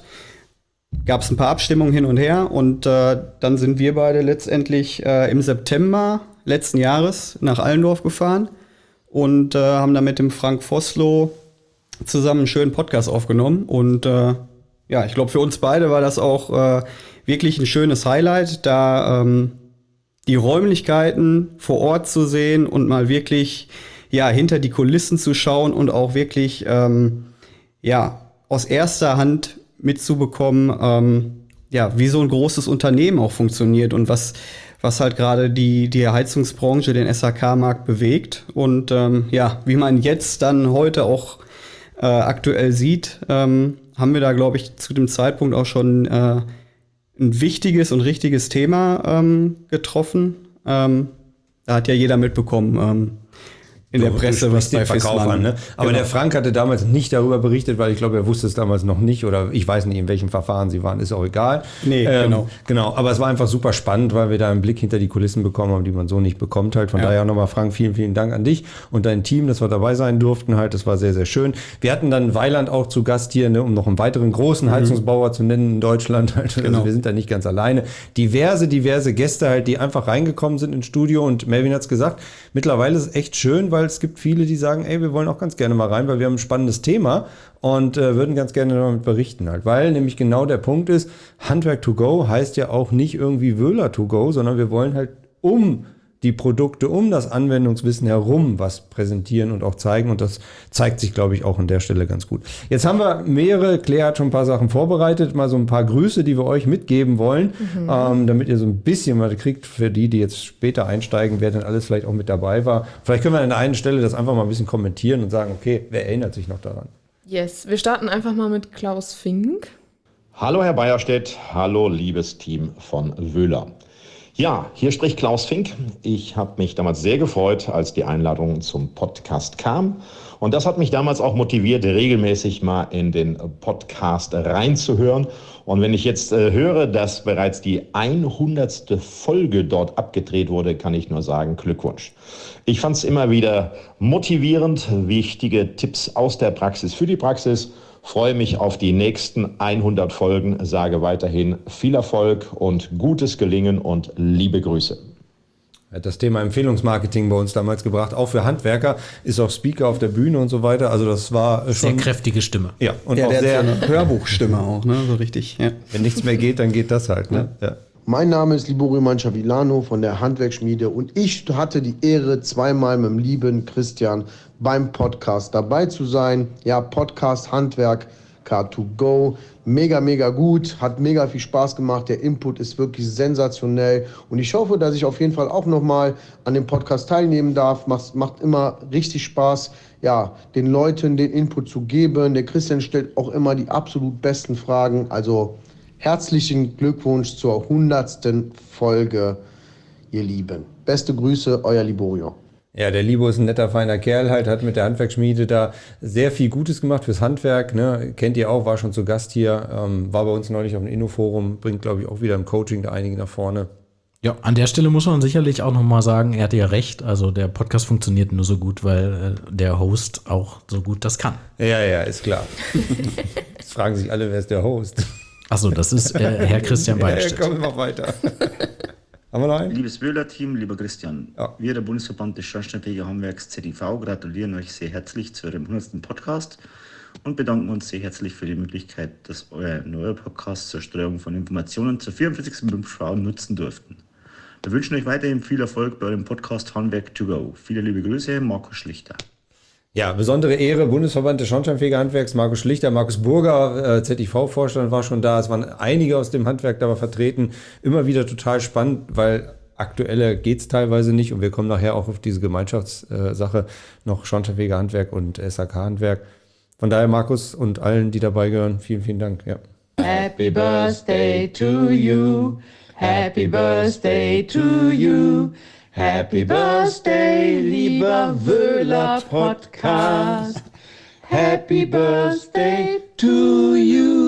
Gab es ein paar Abstimmungen hin und her und äh, dann sind wir beide letztendlich äh, im September letzten Jahres nach Allendorf gefahren und äh, haben da mit dem Frank Vossloh zusammen einen schönen Podcast aufgenommen und äh, ja, ich glaube für uns beide war das auch äh, wirklich ein schönes Highlight, da ähm, die Räumlichkeiten vor Ort zu sehen und mal wirklich ja hinter die Kulissen zu schauen und auch wirklich ähm, ja aus erster Hand mitzubekommen, ähm, ja, wie so ein großes Unternehmen auch funktioniert und was, was halt gerade die, die Heizungsbranche, den S H K-Markt bewegt. Und ähm, ja, wie man jetzt dann heute auch äh, aktuell sieht, ähm, haben wir da, glaube ich, zu dem Zeitpunkt auch schon äh, ein wichtiges und richtiges Thema ähm, getroffen. Ähm, da hat ja jeder mitbekommen, ähm, in der Du- Presse, du was sprichst den bei Verkauf Fissmann. an, ne? Aber Genau. der Frank hatte damals nicht darüber berichtet, weil ich glaube, er wusste es damals noch nicht oder ich weiß nicht, in welchem Verfahren sie waren, ist auch egal. Nee, genau. Genau, aber es war einfach super spannend, weil wir da einen Blick hinter die Kulissen bekommen haben, die man so nicht bekommt halt. Von Ja. daher nochmal, Frank, vielen, vielen Dank an dich und dein Team, dass wir dabei sein durften halt. Das war sehr, sehr schön. Wir hatten dann Weiland auch zu Gast hier, ne, um noch einen weiteren großen Heizungsbauer zu nennen in Deutschland halt. Genau. Also wir sind da nicht ganz alleine. Diverse, diverse Gäste halt, die einfach reingekommen sind ins Studio und Melvin hat's gesagt, mittlerweile ist es echt schön, weil es gibt viele, die sagen, ey, wir wollen auch ganz gerne mal rein, weil wir haben ein spannendes Thema und äh, würden ganz gerne damit berichten halt. Weil nämlich genau der Punkt ist, Handwerk to go heißt ja auch nicht irgendwie Wöhler to go, sondern wir wollen halt um die Produkte, um das Anwendungswissen herum was präsentieren und auch zeigen und das zeigt sich, glaube ich, auch an der Stelle ganz gut. Jetzt haben wir mehrere, Claire hat schon ein paar Sachen vorbereitet, mal so ein paar Grüße, die wir euch mitgeben wollen, Mhm. ähm, damit ihr so ein bisschen was kriegt für die, die jetzt später einsteigen, wer denn alles vielleicht auch mit dabei war. Vielleicht können wir an der einen Stelle das einfach mal ein bisschen kommentieren und sagen, okay, wer erinnert sich noch daran? Yes, wir starten einfach mal mit Klaus Fink. Hallo Herr Beierstedt, hallo liebes Team von Wöhler. Ja, hier spricht Klaus Fink. Ich habe mich damals sehr gefreut, als die Einladung zum Podcast kam. Und das hat mich damals auch motiviert, regelmäßig mal in den Podcast reinzuhören. Und wenn ich jetzt äh, höre, dass bereits die hundertste Folge dort abgedreht wurde, kann ich nur sagen, Glückwunsch. Ich fand es immer wieder motivierend, wichtige Tipps aus der Praxis für die Praxis. Freue mich auf die nächsten hundert Folgen, sage weiterhin viel Erfolg und gutes Gelingen und liebe Grüße. Er hat das Thema Empfehlungsmarketing bei uns damals gebracht, auch für Handwerker, ist auch Speaker auf der Bühne und so weiter. Also das war schon... Sehr kräftige Stimme. Ja, und Ja, auch der sehr... hat so eine Hörbuchstimme auch, ne? So richtig. Ja. Wenn nichts mehr geht, dann geht das halt, ne? Ja. Mein Name ist Liborio Manchavilano von der Handwerksschmiede und ich hatte die Ehre, zweimal mit dem lieben Christian beim Podcast dabei zu sein. Ja, Podcast Handwerk K to go, mega, mega gut, hat mega viel Spaß gemacht, der Input ist wirklich sensationell und ich hoffe, dass ich auf jeden Fall auch nochmal an dem Podcast teilnehmen darf. Macht, macht immer richtig Spaß, ja, den Leuten den Input zu geben. Der Christian stellt auch immer die absolut besten Fragen, also herzlichen Glückwunsch zur hundertsten Folge, ihr Lieben. Beste Grüße, euer Liborio. Ja, der Libo ist ein netter, feiner Kerl halt, hat mit der Handwerksschmiede da sehr viel Gutes gemacht fürs Handwerk, ne? Kennt ihr auch, war schon zu Gast hier, ähm, war bei uns neulich auf dem Innoforum, bringt, glaube ich, auch wieder im Coaching da einige nach vorne. Ja, an der Stelle muss man sicherlich auch noch mal sagen, er hatte ja recht, also der Podcast funktioniert nur so gut, weil äh, der Host auch so gut das kann. Ja, ja, ist klar. Jetzt fragen sich alle, wer ist der Host? Achso, das ist äh, Herr Christian Beierstedt. Ja, komm, mach weiter. Haben wir noch einen? Liebes Wöhler-Team, lieber Christian, Ja. wir, der Bundesverband des Schornsteinfeger-Handwerks Z I V, gratulieren euch sehr herzlich zu eurem hundertsten Podcast und bedanken uns sehr herzlich für die Möglichkeit, dass euer neuer Podcast zur Streuung von Informationen zur vierundvierzigsten Berufsschau nutzen durften. Wir wünschen euch weiterhin viel Erfolg bei eurem Podcast Handwerk to go. Viele liebe Grüße, Markus Schlichter. Ja, besondere Ehre, Bundesverband des Schornsteinfegerhandwerks, Markus Schlichter, Markus Burger, äh, Z I V-Vorstand war schon da. Es waren einige aus dem Handwerk da vertreten. Immer wieder total spannend, weil aktueller geht's teilweise nicht. Und wir kommen nachher auch auf diese Gemeinschaftssache noch Schornsteinfegerhandwerk und S H K-Handwerk. Von daher, Markus und allen, die dabei gehören, vielen, vielen Dank. Ja. Happy Birthday to you. Happy Birthday to you. Happy Birthday, lieber Wöhler Podcast. Happy Birthday to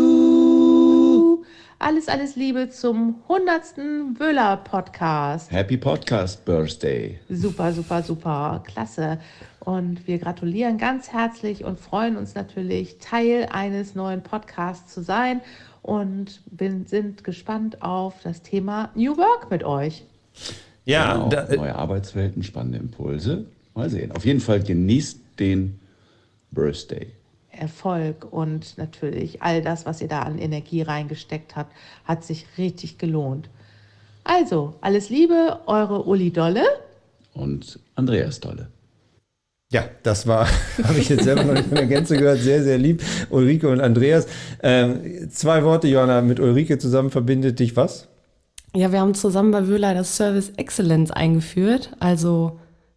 you. Alles, alles Liebe zum hundertsten Wöhler Podcast. Happy Podcast Birthday. Super, super, super. Klasse. Und wir gratulieren ganz herzlich und freuen uns natürlich, Teil eines neuen Podcasts zu sein und bin, sind gespannt auf das Thema New Work mit euch. Ja, genau, da, neue Arbeitswelten, spannende Impulse. Mal sehen. Auf jeden Fall genießt den Birthday. Erfolg und natürlich all das, was ihr da an Energie reingesteckt habt, hat sich richtig gelohnt. Also, alles Liebe, eure Uli Dolle. Und Andreas Dolle. Ja, das war, habe ich jetzt selber noch nicht von der Gänze gehört, sehr, sehr lieb. Ulrike und Andreas. Ähm, zwei Worte, Johanna, mit Ulrike zusammen verbindet dich was? Ja, wir haben zusammen bei Wöhler das Service Excellence eingeführt, also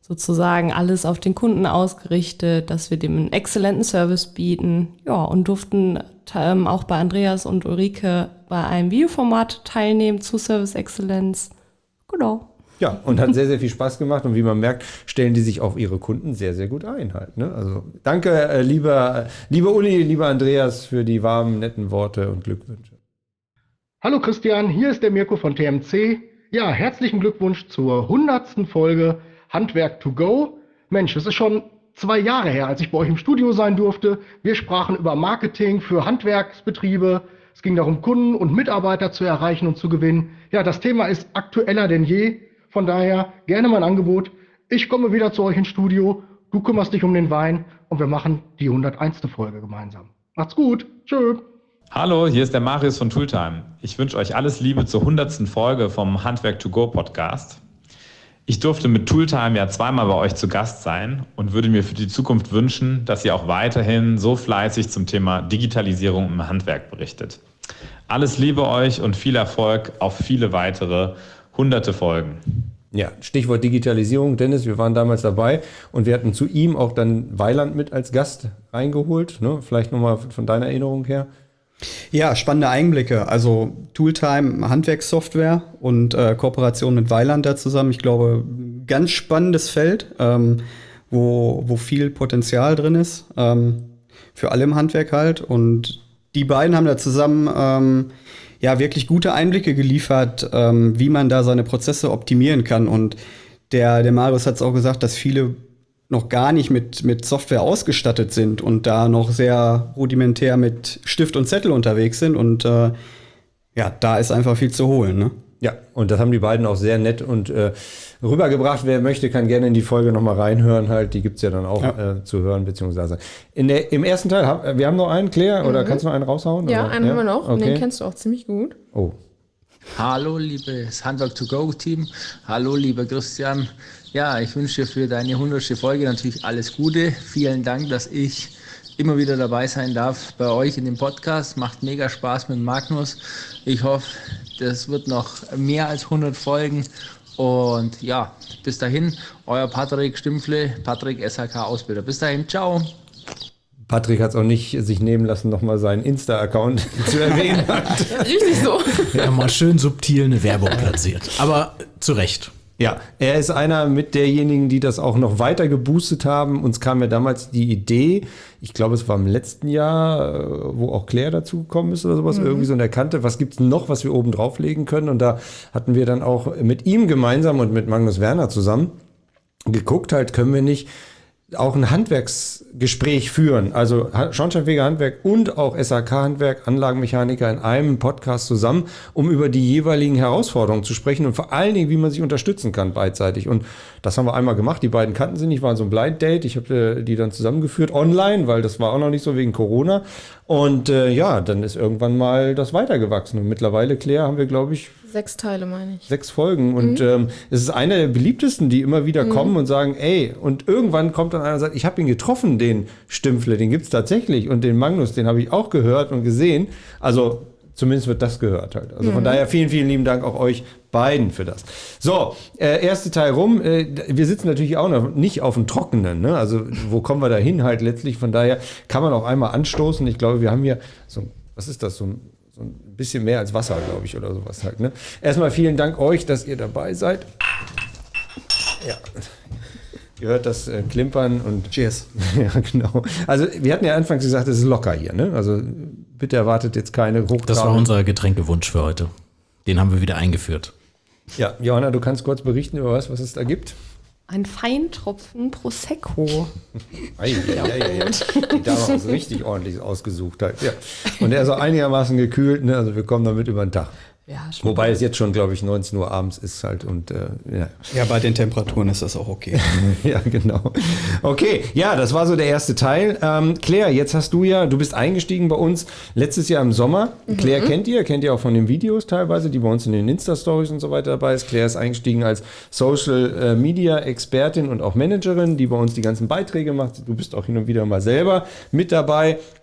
sozusagen alles auf den Kunden ausgerichtet, dass wir dem einen exzellenten Service bieten. Ja, und durften ähm, auch bei Andreas und Ulrike bei einem Videoformat teilnehmen zu Service Exzellenz. Genau. Ja, und hat sehr, sehr viel Spaß gemacht. Und wie man merkt, stellen die sich auf ihre Kunden sehr, sehr gut ein halt. Ne? Also danke, äh, lieber, lieber Uli, lieber Andreas, für die warmen, netten Worte und Glückwünsche. Hallo Christian, hier ist der Mirko von T M C. Ja, herzlichen Glückwunsch zur hundertsten Folge Handwerk to go. Mensch, es ist schon zwei Jahre her, als ich bei euch im Studio sein durfte. Wir sprachen über Marketing für Handwerksbetriebe. Es ging darum, Kunden und Mitarbeiter zu erreichen und zu gewinnen. Ja, das Thema ist aktueller denn je. Von daher gerne mein Angebot. Ich komme wieder zu euch ins Studio. Du kümmerst dich um den Wein und wir machen die hundertste Folge gemeinsam. Macht's gut. Tschö. Hallo, hier ist der Marius von Tooltime. Ich wünsche euch alles Liebe zur hundertsten Folge vom Handwerk to go Podcast. Ich durfte mit Tooltime ja zweimal bei euch zu Gast sein und würde mir für die Zukunft wünschen, dass ihr auch weiterhin so fleißig zum Thema Digitalisierung im Handwerk berichtet. Alles Liebe euch und viel Erfolg auf viele weitere hunderte Folgen. Ja, Stichwort Digitalisierung. Dennis, wir waren damals dabei und wir hatten zu ihm auch dann Weiland mit als Gast reingeholt. Ne? Vielleicht nochmal von deiner Erinnerung her. Ja, spannende Einblicke. Also Tooltime, Handwerkssoftware und äh, Kooperation mit Weiland da zusammen. Ich glaube, ganz spannendes Feld, ähm, wo, wo viel Potenzial drin ist. Ähm, für alle im Handwerk halt. Und die beiden haben da zusammen ähm, ja wirklich gute Einblicke geliefert, ähm, wie man da seine Prozesse optimieren kann. Und der, der Marius hat es auch gesagt, dass viele noch gar nicht mit, mit Software ausgestattet sind und da noch sehr rudimentär mit Stift und Zettel unterwegs sind. Und äh, ja, da ist einfach viel zu holen, ne? Ja, und das haben die beiden auch sehr nett und äh, rübergebracht. Wer möchte, kann gerne in die Folge nochmal reinhören. Halt, die gibt's ja dann auch ja. äh, zu hören, beziehungsweise. In der, im ersten Teil, hab, wir haben noch einen, Claire, oder mhm. kannst du noch einen raushauen? Ja, oder? einen ja? haben wir noch. Okay. Den kennst du auch ziemlich gut. Oh. Hallo, liebes Handwerk to go Team. Hallo, lieber Christian. Ja, ich wünsche dir für deine hundertste Folge natürlich alles Gute. Vielen Dank, dass ich immer wieder dabei sein darf bei euch in dem Podcast. Macht mega Spaß mit Magnus. Ich hoffe, das wird noch mehr als hundert Folgen. Und ja, bis dahin, euer Patrick Stimpfle, Patrick S H K Ausbilder. Bis dahin, ciao. Patrick hat es auch nicht sich nehmen lassen, nochmal seinen Insta-Account zu erwähnen. Richtig so. Ja, mal schön subtil eine Werbung platziert. Aber zu Recht. Ja, er ist einer mit derjenigen, die das auch noch weiter geboostet haben. Uns kam ja damals die Idee, ich glaube, es war im letzten Jahr, wo auch Claire dazu gekommen ist oder sowas, mhm. irgendwie so in der Kante, was gibt's noch, was wir oben drauflegen können? Und da hatten wir dann auch mit ihm gemeinsam und mit Magnus Werner zusammen geguckt, halt, können wir nicht auch ein Handwerksgespräch führen, also Schornsteinfeger-Handwerk und auch S H K-Handwerk, Anlagenmechaniker in einem Podcast zusammen, um über die jeweiligen Herausforderungen zu sprechen und vor allen Dingen, wie man sich unterstützen kann beidseitig. Und das haben wir einmal gemacht. Die beiden kannten sie nicht, waren so ein Blind Date. Ich habe die dann zusammengeführt online, weil das war auch noch nicht so wegen Corona. Und äh, ja, dann ist irgendwann mal das weitergewachsen. Und mittlerweile, Claire, haben wir, glaube ich, Sechs Teile, meine ich. Sechs Folgen. Und mhm. ähm, es ist einer der beliebtesten, die immer wieder mhm. kommen und sagen, ey, und irgendwann kommt dann einer und sagt, ich habe ihn getroffen, den Stimpfle, den gibt's tatsächlich. Und den Magnus, den habe ich auch gehört und gesehen. Also zumindest wird das gehört halt. Also mhm. von daher vielen, vielen lieben Dank auch euch beiden für das. So, äh, erste Teil rum. Äh, wir sitzen natürlich auch noch nicht auf dem Trockenen. Ne? Also wo kommen wir da hin halt letztlich? Von daher kann man auch einmal anstoßen. Ich glaube, wir haben hier so, was ist das, so ein ein bisschen mehr als Wasser, glaube ich, oder sowas halt. Ne? Erstmal vielen Dank euch, dass ihr dabei seid. Ja, ihr hört das äh, Klimpern und Cheers. Ja, genau. Also wir hatten ja anfangs gesagt, es ist locker hier. Ne? Also bitte erwartet jetzt keine Hochtrabenden. Das war unser Getränkewunsch für heute. Den haben wir wieder eingeführt. Ja, Johanna, du kannst kurz berichten über was, was es da gibt. Ein Feintropfen Prosecco. Ei, ja, ja, ja, ja. Die Dame hat es richtig ordentlich ausgesucht halt. Ja. Und er ist auch einigermaßen gekühlt, ne? Also wir kommen damit über den Tag. Ja, wobei es jetzt schon, glaube ich, neunzehn Uhr abends ist halt. Und, äh, ja. ja, bei den Temperaturen ist das auch okay. Ja, genau. Okay, ja, das war so der erste Teil. Ähm, Claire, jetzt hast du ja, du bist eingestiegen bei uns letztes Jahr im Sommer. Mhm. Claire kennt ihr, kennt ihr auch von den Videos teilweise, die bei uns in den Insta-Stories und so weiter dabei ist. Claire ist eingestiegen als Social-Media-Expertin und auch Managerin, die bei uns die ganzen Beiträge macht. Du bist auch hin und wieder mal selber mit dabei.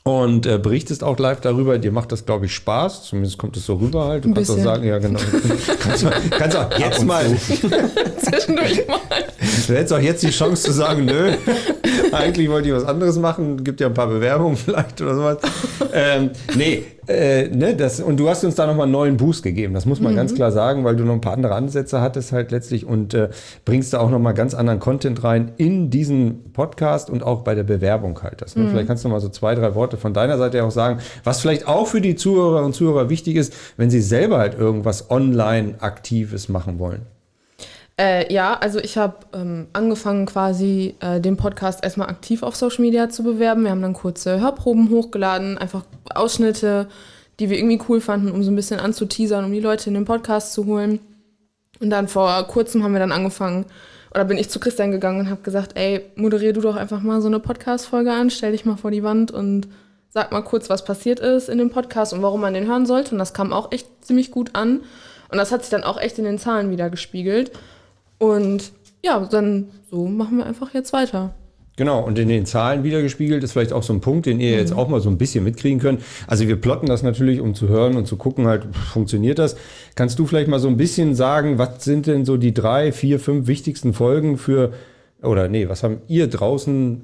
Und äh, berichtest auch live darüber. Dir macht das, glaube ich, Spaß. Zumindest kommt es so rüber halt. Du Ein kannst auch bisschen. sagen, ja genau. kannst, du, kannst auch jetzt mal. Zwischendurch mal. Du hättest auch jetzt die Chance zu sagen, nö, eigentlich wollte ich was anderes machen. Gibt ja ein paar Bewerbungen vielleicht oder sowas. ähm, nee, äh, ne, das, und du hast uns da nochmal einen neuen Boost gegeben. Das muss man Mhm. ganz klar sagen, weil du noch ein paar andere Ansätze hattest halt letztlich und äh, bringst da auch nochmal ganz anderen Content rein in diesen Podcast und auch bei der Bewerbung halt. Das, ne? Mhm. Vielleicht kannst du noch mal so zwei, drei Worte von deiner Seite auch sagen, was vielleicht auch für die Zuhörer und Zuhörer wichtig ist, wenn sie selber halt irgendwas online Aktives machen wollen. Äh, ja, also ich habe ähm, angefangen quasi äh, den Podcast erstmal aktiv auf Social Media zu bewerben. Wir haben dann kurze Hörproben hochgeladen, einfach Ausschnitte, die wir irgendwie cool fanden, um so ein bisschen anzuteasern, um die Leute in den Podcast zu holen. Und dann vor kurzem haben wir dann angefangen, oder bin ich zu Christian gegangen und habe gesagt, ey, moderier du doch einfach mal so eine Podcast-Folge an, stell dich mal vor die Wand und sag mal kurz, was passiert ist in dem Podcast und warum man den hören sollte. Und das kam auch echt ziemlich gut an. Und das hat sich dann auch echt in den Zahlen wieder gespiegelt. Und ja, dann so machen wir einfach jetzt weiter. Genau, und in den Zahlen wiedergespiegelt ist vielleicht auch so ein Punkt, den ihr Mhm. jetzt auch mal so ein bisschen mitkriegen könnt. Also wir plotten das natürlich, um zu hören und zu gucken, halt, funktioniert das. Kannst du vielleicht mal so ein bisschen sagen, was sind denn so die drei, vier, fünf wichtigsten Folgen für, oder nee, was haben ihr draußen...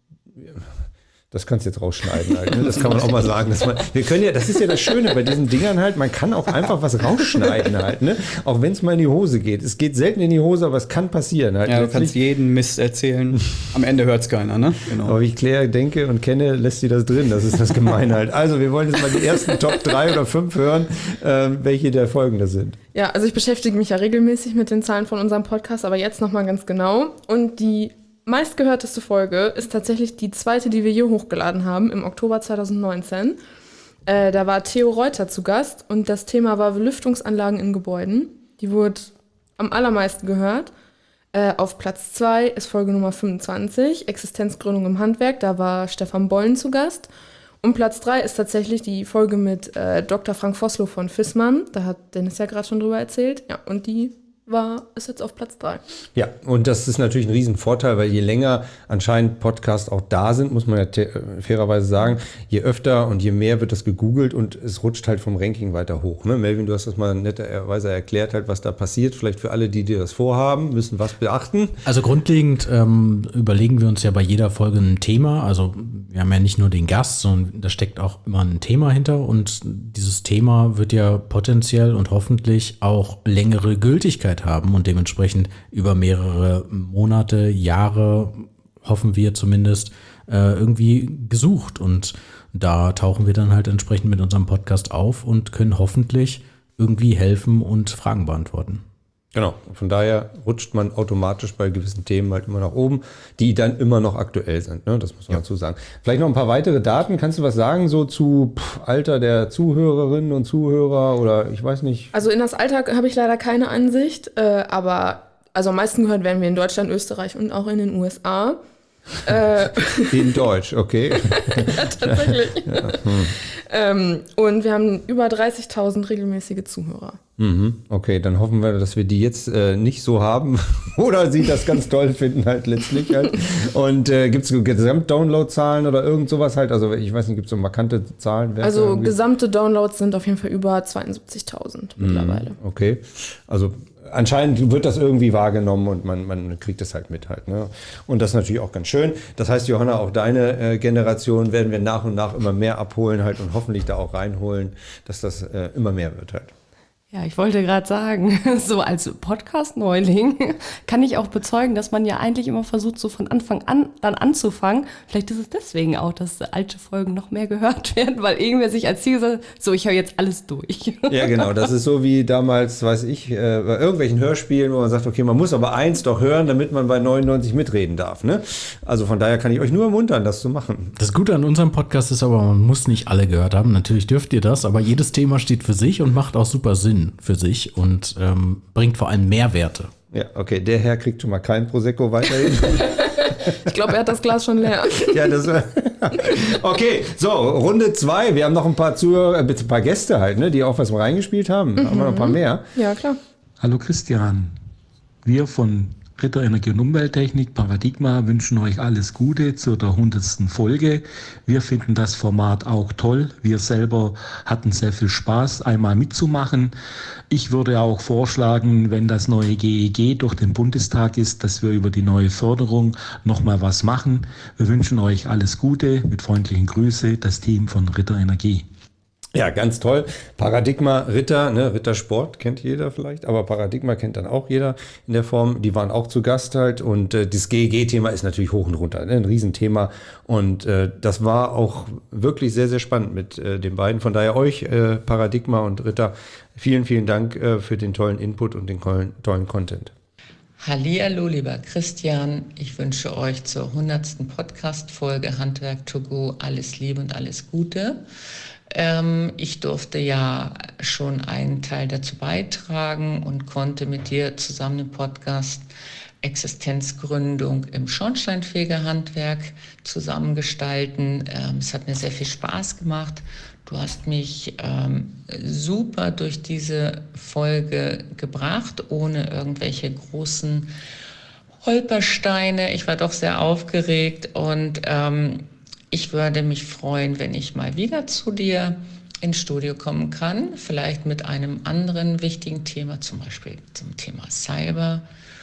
Das kannst du jetzt rausschneiden halt, ne? Das kann man auch mal sagen. Dass man, wir können ja, das ist ja das Schöne bei diesen Dingern halt, man kann auch einfach was rausschneiden halt, ne? Auch wenn es mal in die Hose geht. Es geht selten in die Hose, aber es kann passieren halt. Ja, du kannst jeden Mist erzählen. Am Ende hört es keiner, ne? Genau. Aber wie ich Claire denke und kenne, lässt sie das drin. Das ist das Gemeine halt. Also wir wollen jetzt mal die ersten Top drei oder fünf hören, ähm, welche der Folgen das sind. Ja, also ich beschäftige mich ja regelmäßig mit den Zahlen von unserem Podcast, aber jetzt nochmal ganz genau. Und die meistgehörteste Folge ist tatsächlich die zweite, die wir hier hochgeladen haben, im Oktober zwanzig neunzehn. Äh, da war Theo Reuter zu Gast und das Thema war Belüftungsanlagen in Gebäuden. Die wurde am allermeisten gehört. Äh, auf Platz zwei ist Folge Nummer fünfundzwanzig, Existenzgründung im Handwerk. Da war Stefan Bollen zu Gast. Und Platz drei ist tatsächlich die Folge mit äh, Doktor Frank Vossloh von Fissmann. Da hat Dennis ja gerade schon drüber erzählt. Ja, und die war, ist jetzt auf Platz drei. Ja, und das ist natürlich ein Riesenvorteil, weil je länger anscheinend Podcasts auch da sind, muss man ja te- fairerweise sagen, je öfter und je mehr wird das gegoogelt und es rutscht halt vom Ranking weiter hoch. Ne? Melvin, du hast das mal netterweise erklärt, halt, was da passiert. Vielleicht für alle, die dir das vorhaben, müssen was beachten. Also grundlegend ähm, überlegen wir uns ja bei jeder Folge ein Thema. Also wir haben ja nicht nur den Gast, sondern da steckt auch immer ein Thema hinter. Und dieses Thema wird ja potenziell und hoffentlich auch längere Gültigkeit haben und dementsprechend über mehrere Monate, Jahre, hoffen wir zumindest, äh, irgendwie gesucht. Und da tauchen wir dann halt entsprechend mit unserem Podcast auf und können hoffentlich irgendwie helfen und Fragen beantworten. Genau, von daher rutscht man automatisch bei gewissen Themen halt immer nach oben, die dann immer noch aktuell sind, ne? Das muss man dazu sagen. Vielleicht noch ein paar weitere Daten, kannst du was sagen so zu pff, Alter der Zuhörerinnen und Zuhörer oder ich weiß nicht? Also in das Alter habe ich leider keine Ansicht, äh, aber also am meisten gehört werden wir in Deutschland, Österreich und auch in den U S A. äh, in Deutsch, okay. ja, tatsächlich. Ja, hm. ähm, und wir haben über dreißigtausend regelmäßige Zuhörer. Mhm, okay, dann hoffen wir, dass wir die jetzt äh, nicht so haben oder sie das ganz toll finden halt letztlich halt. Und äh, gibt es Gesamt-Download-Zahlen oder irgend sowas halt? Also ich weiß nicht, gibt es so markante Zahlen? Also irgendwie? gesamte Downloads sind auf jeden Fall über zweiundsiebzigtausend Mhm, mittlerweile. Okay, also anscheinend wird das irgendwie wahrgenommen und man, man kriegt es halt mit halt. Ne? Und das ist natürlich auch ganz schön. Das heißt, Johanna, auch deine äh, Generation werden wir nach und nach immer mehr abholen halt und hoffentlich da auch reinholen, dass das äh, immer mehr wird halt. Ja, ich wollte gerade sagen, so als Podcast-Neuling kann ich auch bezeugen, dass man ja eigentlich immer versucht, so von Anfang an dann anzufangen. Vielleicht ist es deswegen auch, dass alte Folgen noch mehr gehört werden, weil irgendwer sich als Ziel sagt, so, ich höre jetzt alles durch. Ja, genau. Das ist so wie damals, weiß ich, äh, bei irgendwelchen Hörspielen, wo man sagt, okay, man muss aber eins doch hören, damit man bei neunundneunzig mitreden darf. Ne? Also von daher kann ich euch nur ermuntern, das zu machen. Das Gute an unserem Podcast ist aber, man muss nicht alle gehört haben. Natürlich dürft ihr das, aber jedes Thema steht für sich und macht auch super Sinn für sich und ähm, bringt vor allem Mehrwerte. Ja, okay, der Herr kriegt schon mal kein Prosecco weiterhin. Ich glaube, er hat das Glas schon leer. Ja, das okay, so, Runde zwei. Wir haben noch ein paar Zuhörer, ein paar Gäste halt, ne, die auch was reingespielt haben. Mhm. Haben wir noch ein paar mehr. Ja, klar. Hallo Christian. Wir von Ritter Energie und Umwelttechnik, Paradigma, wünschen euch alles Gute zu der hundertsten Folge. Wir finden das Format auch toll. Wir selber hatten sehr viel Spaß, einmal mitzumachen. Ich würde auch vorschlagen, wenn das neue G E G durch den Bundestag ist, dass wir über die neue Förderung nochmal was machen. Wir wünschen euch alles Gute. Mit freundlichen Grüßen, das Team von Ritter Energie. Ja, ganz toll. Paradigma, Ritter, ne, Rittersport kennt jeder vielleicht, aber Paradigma kennt dann auch jeder in der Form. Die waren auch zu Gast halt und äh, das G E G-Thema ist natürlich hoch und runter, ne, ein Riesenthema und äh, das war auch wirklich sehr, sehr spannend mit äh, den beiden. Von daher euch, äh, Paradigma und Ritter, vielen, vielen Dank äh, für den tollen Input und den tollen, tollen Content. Hallihallo, lieber Christian. Ich wünsche euch zur hundertsten Podcast-Folge Handwerk to go alles Liebe und alles Gute. Ähm, ich durfte ja schon einen Teil dazu beitragen und konnte mit dir zusammen im Podcast Existenzgründung im Schornsteinfegerhandwerk zusammengestalten. Ähm, es hat mir sehr viel Spaß gemacht. Du hast mich ähm, super durch diese Folge gebracht, ohne irgendwelche großen Holpersteine. Ich war doch sehr aufgeregt und ähm, ich würde mich freuen, wenn ich mal wieder zu dir ins Studio kommen kann, vielleicht mit einem anderen wichtigen Thema, zum Beispiel zum Thema Cyber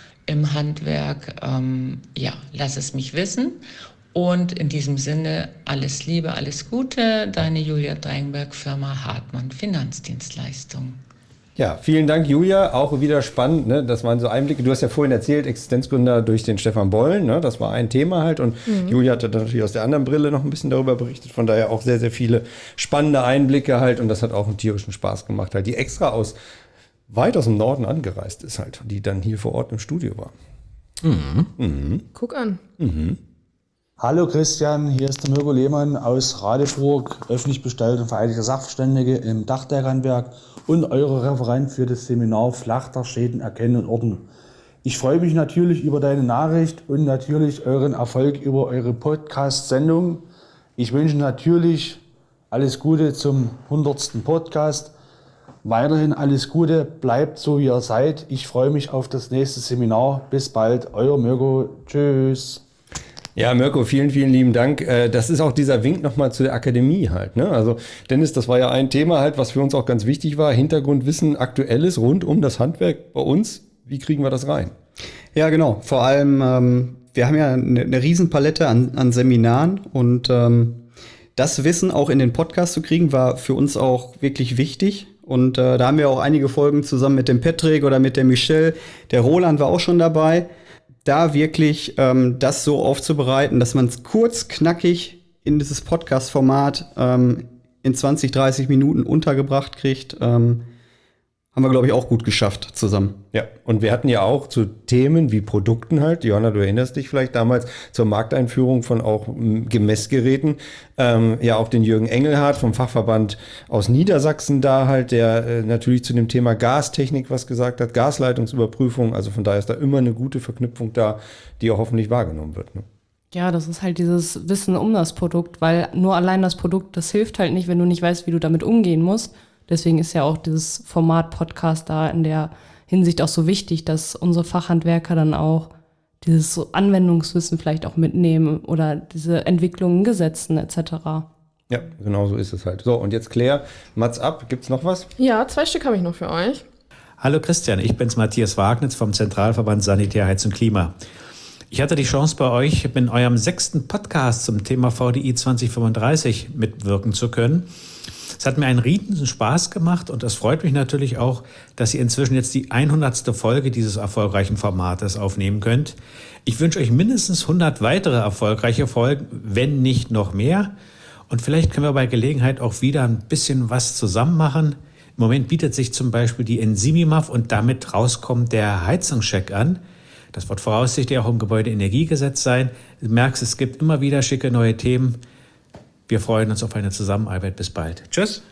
im Handwerk. Ähm, ja, lass es mich wissen. Und in diesem Sinne, alles Liebe, alles Gute, deine Julia Dreinberg, Firma Hartmann Finanzdienstleistung. Ja, vielen Dank, Julia. Auch wieder spannend, ne? Das waren so Einblicke. Du hast ja vorhin erzählt, Existenzgründer durch den Stefan Bollen, ne? Das war ein Thema halt. Und mhm. Julia hat dann natürlich aus der anderen Brille noch ein bisschen darüber berichtet. Von daher auch sehr, sehr viele spannende Einblicke halt. Und das hat auch einen tierischen Spaß gemacht halt, die extra aus weit aus dem Norden angereist ist halt, die dann hier vor Ort im Studio war. Mhm. Mhm. Guck an. Mhm. Hallo Christian, hier ist der Mirko Lehmann aus Radeburg, öffentlich bestellter und vereidigter Sachverständige im Dachdeckhandwerk und euer Referent für das Seminar Flachdachschäden erkennen und orten. Ich freue mich natürlich über deine Nachricht und natürlich euren Erfolg über eure Podcast-Sendung. Ich wünsche natürlich alles Gute zum hundertsten Podcast. Weiterhin alles Gute, bleibt so wie ihr seid. Ich freue mich auf das nächste Seminar. Bis bald, euer Mirko. Tschüss. Ja, Mirko, vielen, vielen lieben Dank. Das ist auch dieser Wink nochmal zu der Akademie halt, ne? Also, Dennis, das war ja ein Thema halt, was für uns auch ganz wichtig war. Hintergrundwissen, Aktuelles rund um das Handwerk bei uns. Wie kriegen wir das rein? Ja, genau. Vor allem, ähm, wir haben ja eine, eine Riesenpalette an, an Seminaren und ähm, das Wissen auch in den Podcast zu kriegen, war für uns auch wirklich wichtig. Und äh, da haben wir auch einige Folgen zusammen mit dem Patrick oder mit der Michelle. Der Roland war auch schon dabei. Da wirklich ähm, das so aufzubereiten, dass man es kurz, knackig in dieses Podcast-Format ähm, in zwanzig, dreißig Minuten untergebracht kriegt, ähm, haben wir, glaube ich, auch gut geschafft zusammen. Ja, und wir hatten ja auch zu Themen wie Produkten halt, Johanna, du erinnerst dich vielleicht damals zur Markteinführung von auch m, Gemessgeräten, ähm, ja auch den Jürgen Engelhardt vom Fachverband aus Niedersachsen da halt, der äh, natürlich zu dem Thema Gastechnik was gesagt hat, Gasleitungsüberprüfung, also von daher ist da immer eine gute Verknüpfung da, die auch hoffentlich wahrgenommen wird. Ne? Ja, das ist halt dieses Wissen um das Produkt, weil nur allein das Produkt, das hilft halt nicht, wenn du nicht weißt, wie du damit umgehen musst. Deswegen ist ja auch dieses Format Podcast da in der Hinsicht auch so wichtig, dass unsere Fachhandwerker dann auch dieses so Anwendungswissen vielleicht auch mitnehmen oder diese Entwicklungen, Gesetzen et cetera. Ja, genau so ist es halt. So, und jetzt Claire, Mats ab, gibt's noch was? Ja, zwei Stück habe ich noch für euch. Hallo Christian, ich bin's Matthias Wagnitz vom Zentralverband Sanitär, Heiz und Klima. Ich hatte die Chance bei euch in eurem sechsten Podcast zum Thema V D I zwanzig fünfunddreißig mitwirken zu können. Es hat mir einen riesen Spaß gemacht und es freut mich natürlich auch, dass ihr inzwischen jetzt die hundertste Folge dieses erfolgreichen Formates aufnehmen könnt. Ich wünsche euch mindestens hundert weitere erfolgreiche Folgen, wenn nicht noch mehr. Und vielleicht können wir bei Gelegenheit auch wieder ein bisschen was zusammen machen. Im Moment bietet sich zum Beispiel die Ensimimav und damit rauskommt der Heizungscheck an. Das wird voraussichtlich auch im Gebäudeenergiegesetz sein. Du merkst, es gibt immer wieder schicke neue Themen. Wir freuen uns auf eine Zusammenarbeit. Bis bald. Tschüss.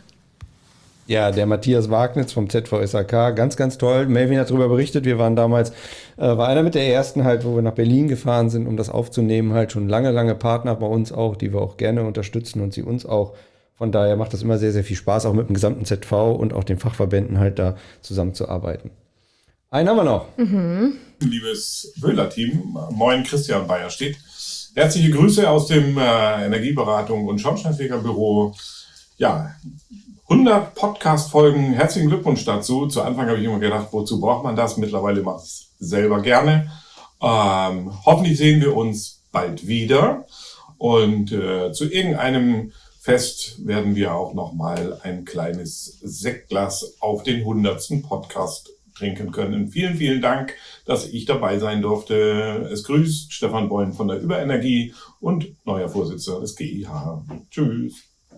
Ja, der Matthias Wagnitz vom Z V S A K, ganz, ganz toll. Melvin hat darüber berichtet. Wir waren damals, äh, war einer mit der ersten halt, wo wir nach Berlin gefahren sind, um das aufzunehmen. Halt schon lange, lange Partner bei uns auch, die wir auch gerne unterstützen und sie uns auch. Von daher macht das immer sehr, sehr viel Spaß, auch mit dem gesamten Z V und auch den Fachverbänden halt da zusammenzuarbeiten. Einen haben wir noch. Mhm. liebes Wöhler-Team. Moin, Christian Beierstedt. Herzliche Grüße aus dem äh, Energieberatung- und Schornsteinfegerbüro. Ja, hundert Podcast-Folgen. Herzlichen Glückwunsch dazu. Zu Anfang habe ich immer gedacht, wozu braucht man das? Mittlerweile mache ich es selber gerne. Ähm, hoffentlich sehen wir uns bald wieder. Und äh, zu irgendeinem Fest werden wir auch nochmal ein kleines Sektglas auf den hundertsten Podcast trinken können. Vielen, vielen Dank, dass ich dabei sein durfte. Es grüßt Stefan Beun von der Überenergie und neuer Vorsitzender des G I H. Tschüss.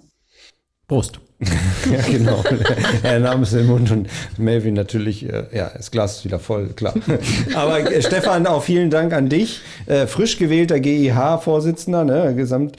Prost. Ja, genau. Der Name ist im Mund und Melvin natürlich, äh, ja, das Glas ist wieder voll, klar. Aber äh, Stefan, auch vielen Dank an dich. Äh, frisch gewählter G I H-Vorsitzender, ne,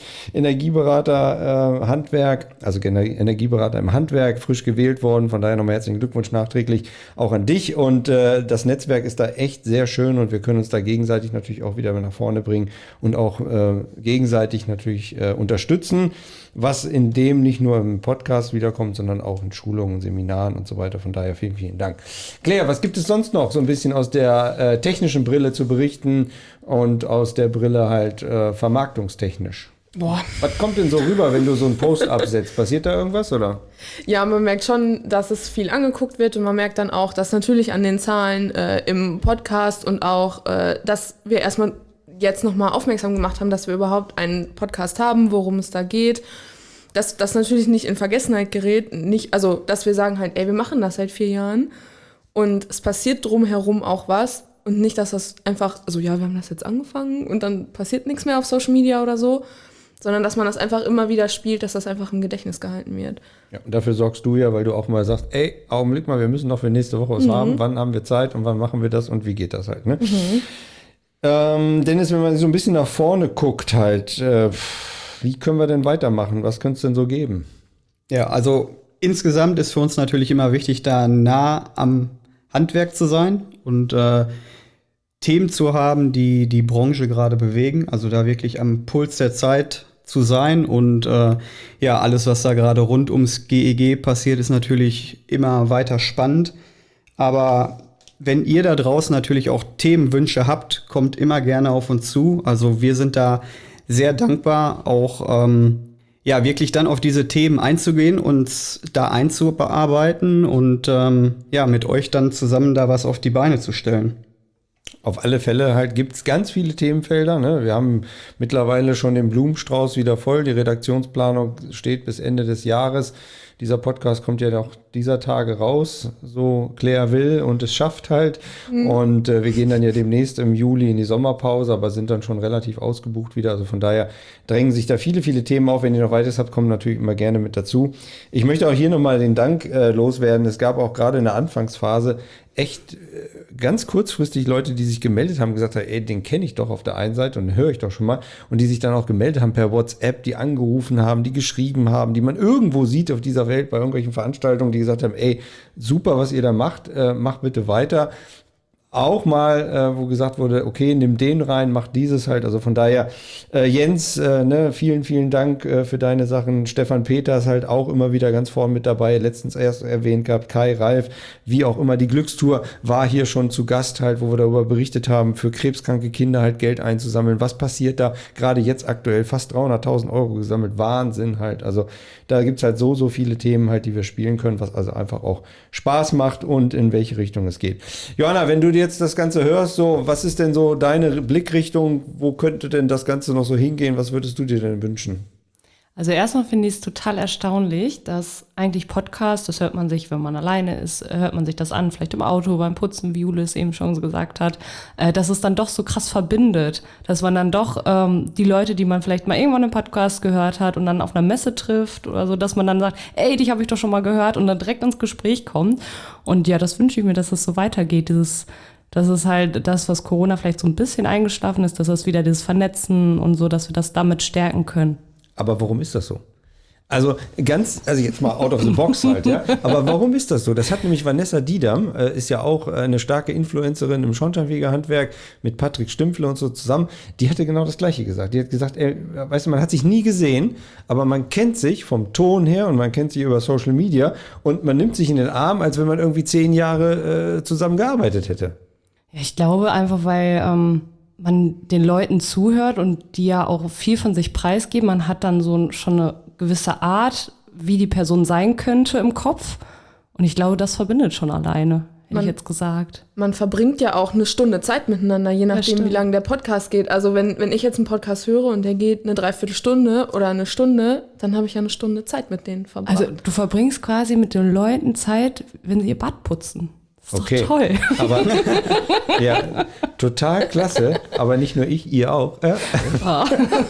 Gesamtenergieberater äh, Handwerk, also Energieberater im Handwerk, frisch gewählt worden. Von daher nochmal herzlichen Glückwunsch nachträglich auch an dich. Und äh, das Netzwerk ist da echt sehr schön und wir können uns da gegenseitig natürlich auch wieder nach vorne bringen und auch äh, gegenseitig natürlich äh, unterstützen, was in dem nicht nur im Podcast wiederkommt, sondern auch in Schulungen, Seminaren und so weiter. Von daher vielen, vielen Dank. Claire, was gibt es sonst noch so ein bisschen aus der äh, technischen Brille zu berichten und aus der Brille halt äh, vermarktungstechnisch? Boah. Was kommt denn so rüber, wenn du so einen Post absetzt? Passiert da irgendwas, oder? Ja, man merkt schon, dass es viel angeguckt wird und man merkt dann auch, dass natürlich an den Zahlen äh, im Podcast und auch, äh, dass wir erstmal jetzt nochmal aufmerksam gemacht haben, dass wir überhaupt einen Podcast haben, worum es da geht. Dass das natürlich nicht in Vergessenheit gerät, nicht, also dass wir sagen halt, ey, wir machen das seit vier Jahren und es passiert drumherum auch was und nicht, dass das einfach, also ja, wir haben das jetzt angefangen und dann passiert nichts mehr auf Social Media oder so, sondern dass man das einfach immer wieder spielt, dass das einfach im Gedächtnis gehalten wird. Ja, und dafür sorgst du ja, weil du auch mal sagst, ey, Augenblick mal, wir müssen noch für nächste Woche was mhm. haben, wann haben wir Zeit und wann machen wir das und wie geht das halt, ne? Mhm. Ähm, Dennis, wenn man so ein bisschen nach vorne guckt halt, äh, wie können wir denn weitermachen? Was könnte es denn so geben? Ja, also insgesamt ist für uns natürlich immer wichtig, da nah am Handwerk zu sein und äh, Themen zu haben, die die Branche gerade bewegen. Also da wirklich am Puls der Zeit zu sein. Und äh, ja, alles, was da gerade rund ums G E G passiert, ist natürlich immer weiter spannend. Aber wenn ihr da draußen natürlich auch Themenwünsche habt, kommt immer gerne auf uns zu. Also wir sind da sehr dankbar, auch ähm, ja wirklich dann auf diese Themen einzugehen und da einzubearbeiten und ähm, ja mit euch dann zusammen da was auf die Beine zu stellen. Auf alle Fälle halt gibt es ganz viele Themenfelder. Ne? Wir haben mittlerweile schon den Blumenstrauß wieder voll. Die Redaktionsplanung steht bis Ende des Jahres. Dieser Podcast kommt ja noch dieser Tage raus, so Claire will und es schafft halt. Mhm. Und äh, wir gehen dann ja demnächst im Juli in die Sommerpause, aber sind dann schon relativ ausgebucht wieder. Also von daher drängen sich da viele, viele Themen auf. Wenn ihr noch weiteres habt, kommen natürlich immer gerne mit dazu. Ich möchte auch hier nochmal den Dank äh, loswerden. Es gab auch gerade in der Anfangsphase echt äh, ganz kurzfristig Leute, die sich gemeldet haben, gesagt haben, ey, den kenne ich doch auf der einen Seite und den höre ich doch schon mal. Und die sich dann auch gemeldet haben per WhatsApp, die angerufen haben, die geschrieben haben, die man irgendwo sieht auf dieser Welt bei irgendwelchen Veranstaltungen, die gesagt haben, ey, super, was ihr da macht, äh, macht bitte weiter. Auch mal, äh, wo gesagt wurde, okay, nimm den rein, mach dieses halt. Also von daher, äh, Jens, äh, ne, vielen, vielen Dank äh, für deine Sachen. Stefan Peters halt auch immer wieder ganz vorn mit dabei. Letztens erst erwähnt gehabt, Kai, Ralf, wie auch immer. Die Glückstour war hier schon zu Gast halt, wo wir darüber berichtet haben, für krebskranke Kinder halt Geld einzusammeln. Was passiert da? Gerade jetzt aktuell fast dreihunderttausend Euro gesammelt. Wahnsinn halt. Also da gibt's halt so, so viele Themen halt, die wir spielen können, was also einfach auch Spaß macht und in welche Richtung es geht. Johanna, wenn du dir jetzt das Ganze hörst, so, was ist denn so deine Blickrichtung? Wo könnte denn das Ganze noch so hingehen? Was würdest du dir denn wünschen? Also erstmal finde ich es total erstaunlich, dass eigentlich Podcast, das hört man sich, wenn man alleine ist, hört man sich das an, vielleicht im Auto, beim Putzen, wie Jule es eben schon so gesagt hat, äh, dass es dann doch so krass verbindet, dass man dann doch ähm, die Leute, die man vielleicht mal irgendwann im Podcast gehört hat und dann auf einer Messe trifft oder so, dass man dann sagt, ey, dich habe ich doch schon mal gehört und dann direkt ins Gespräch kommt. Und ja, das wünsche ich mir, dass es so weitergeht, dieses Das ist halt das, was Corona vielleicht so ein bisschen eingeschlafen ist, dass das wieder dieses Vernetzen und so, dass wir das damit stärken können. Aber warum ist das so? Also ganz, also jetzt mal out of the box halt, ja. Aber warum ist das so? Das hat nämlich Vanessa Diedam, äh, ist ja auch eine starke Influencerin im Schornsteinfegerhandwerk mit Patrick Stümpfle und so zusammen. Die hatte genau das Gleiche gesagt. Die hat gesagt, ey, weißt du, man hat sich nie gesehen, aber man kennt sich vom Ton her und man kennt sich über Social Media und man nimmt sich in den Arm, als wenn man irgendwie zehn Jahre äh, zusammen gearbeitet hätte. Ja, ich glaube einfach, weil ähm, man den Leuten zuhört und die ja auch viel von sich preisgeben. Man hat dann so schon eine gewisse Art, wie die Person sein könnte im Kopf. Und ich glaube, das verbindet schon alleine, hätte ich jetzt gesagt. Man verbringt ja auch eine Stunde Zeit miteinander, je nachdem, stimmt. wie lange der Podcast geht. Also wenn, wenn ich jetzt einen Podcast höre und der geht eine Dreiviertelstunde oder eine Stunde, dann habe ich ja eine Stunde Zeit mit denen verbracht. Also du verbringst quasi mit den Leuten Zeit, wenn sie ihr Bad putzen. Das ist Okay. doch toll. Aber ja, total klasse. Aber nicht nur ich, ihr auch. Ja. Ah.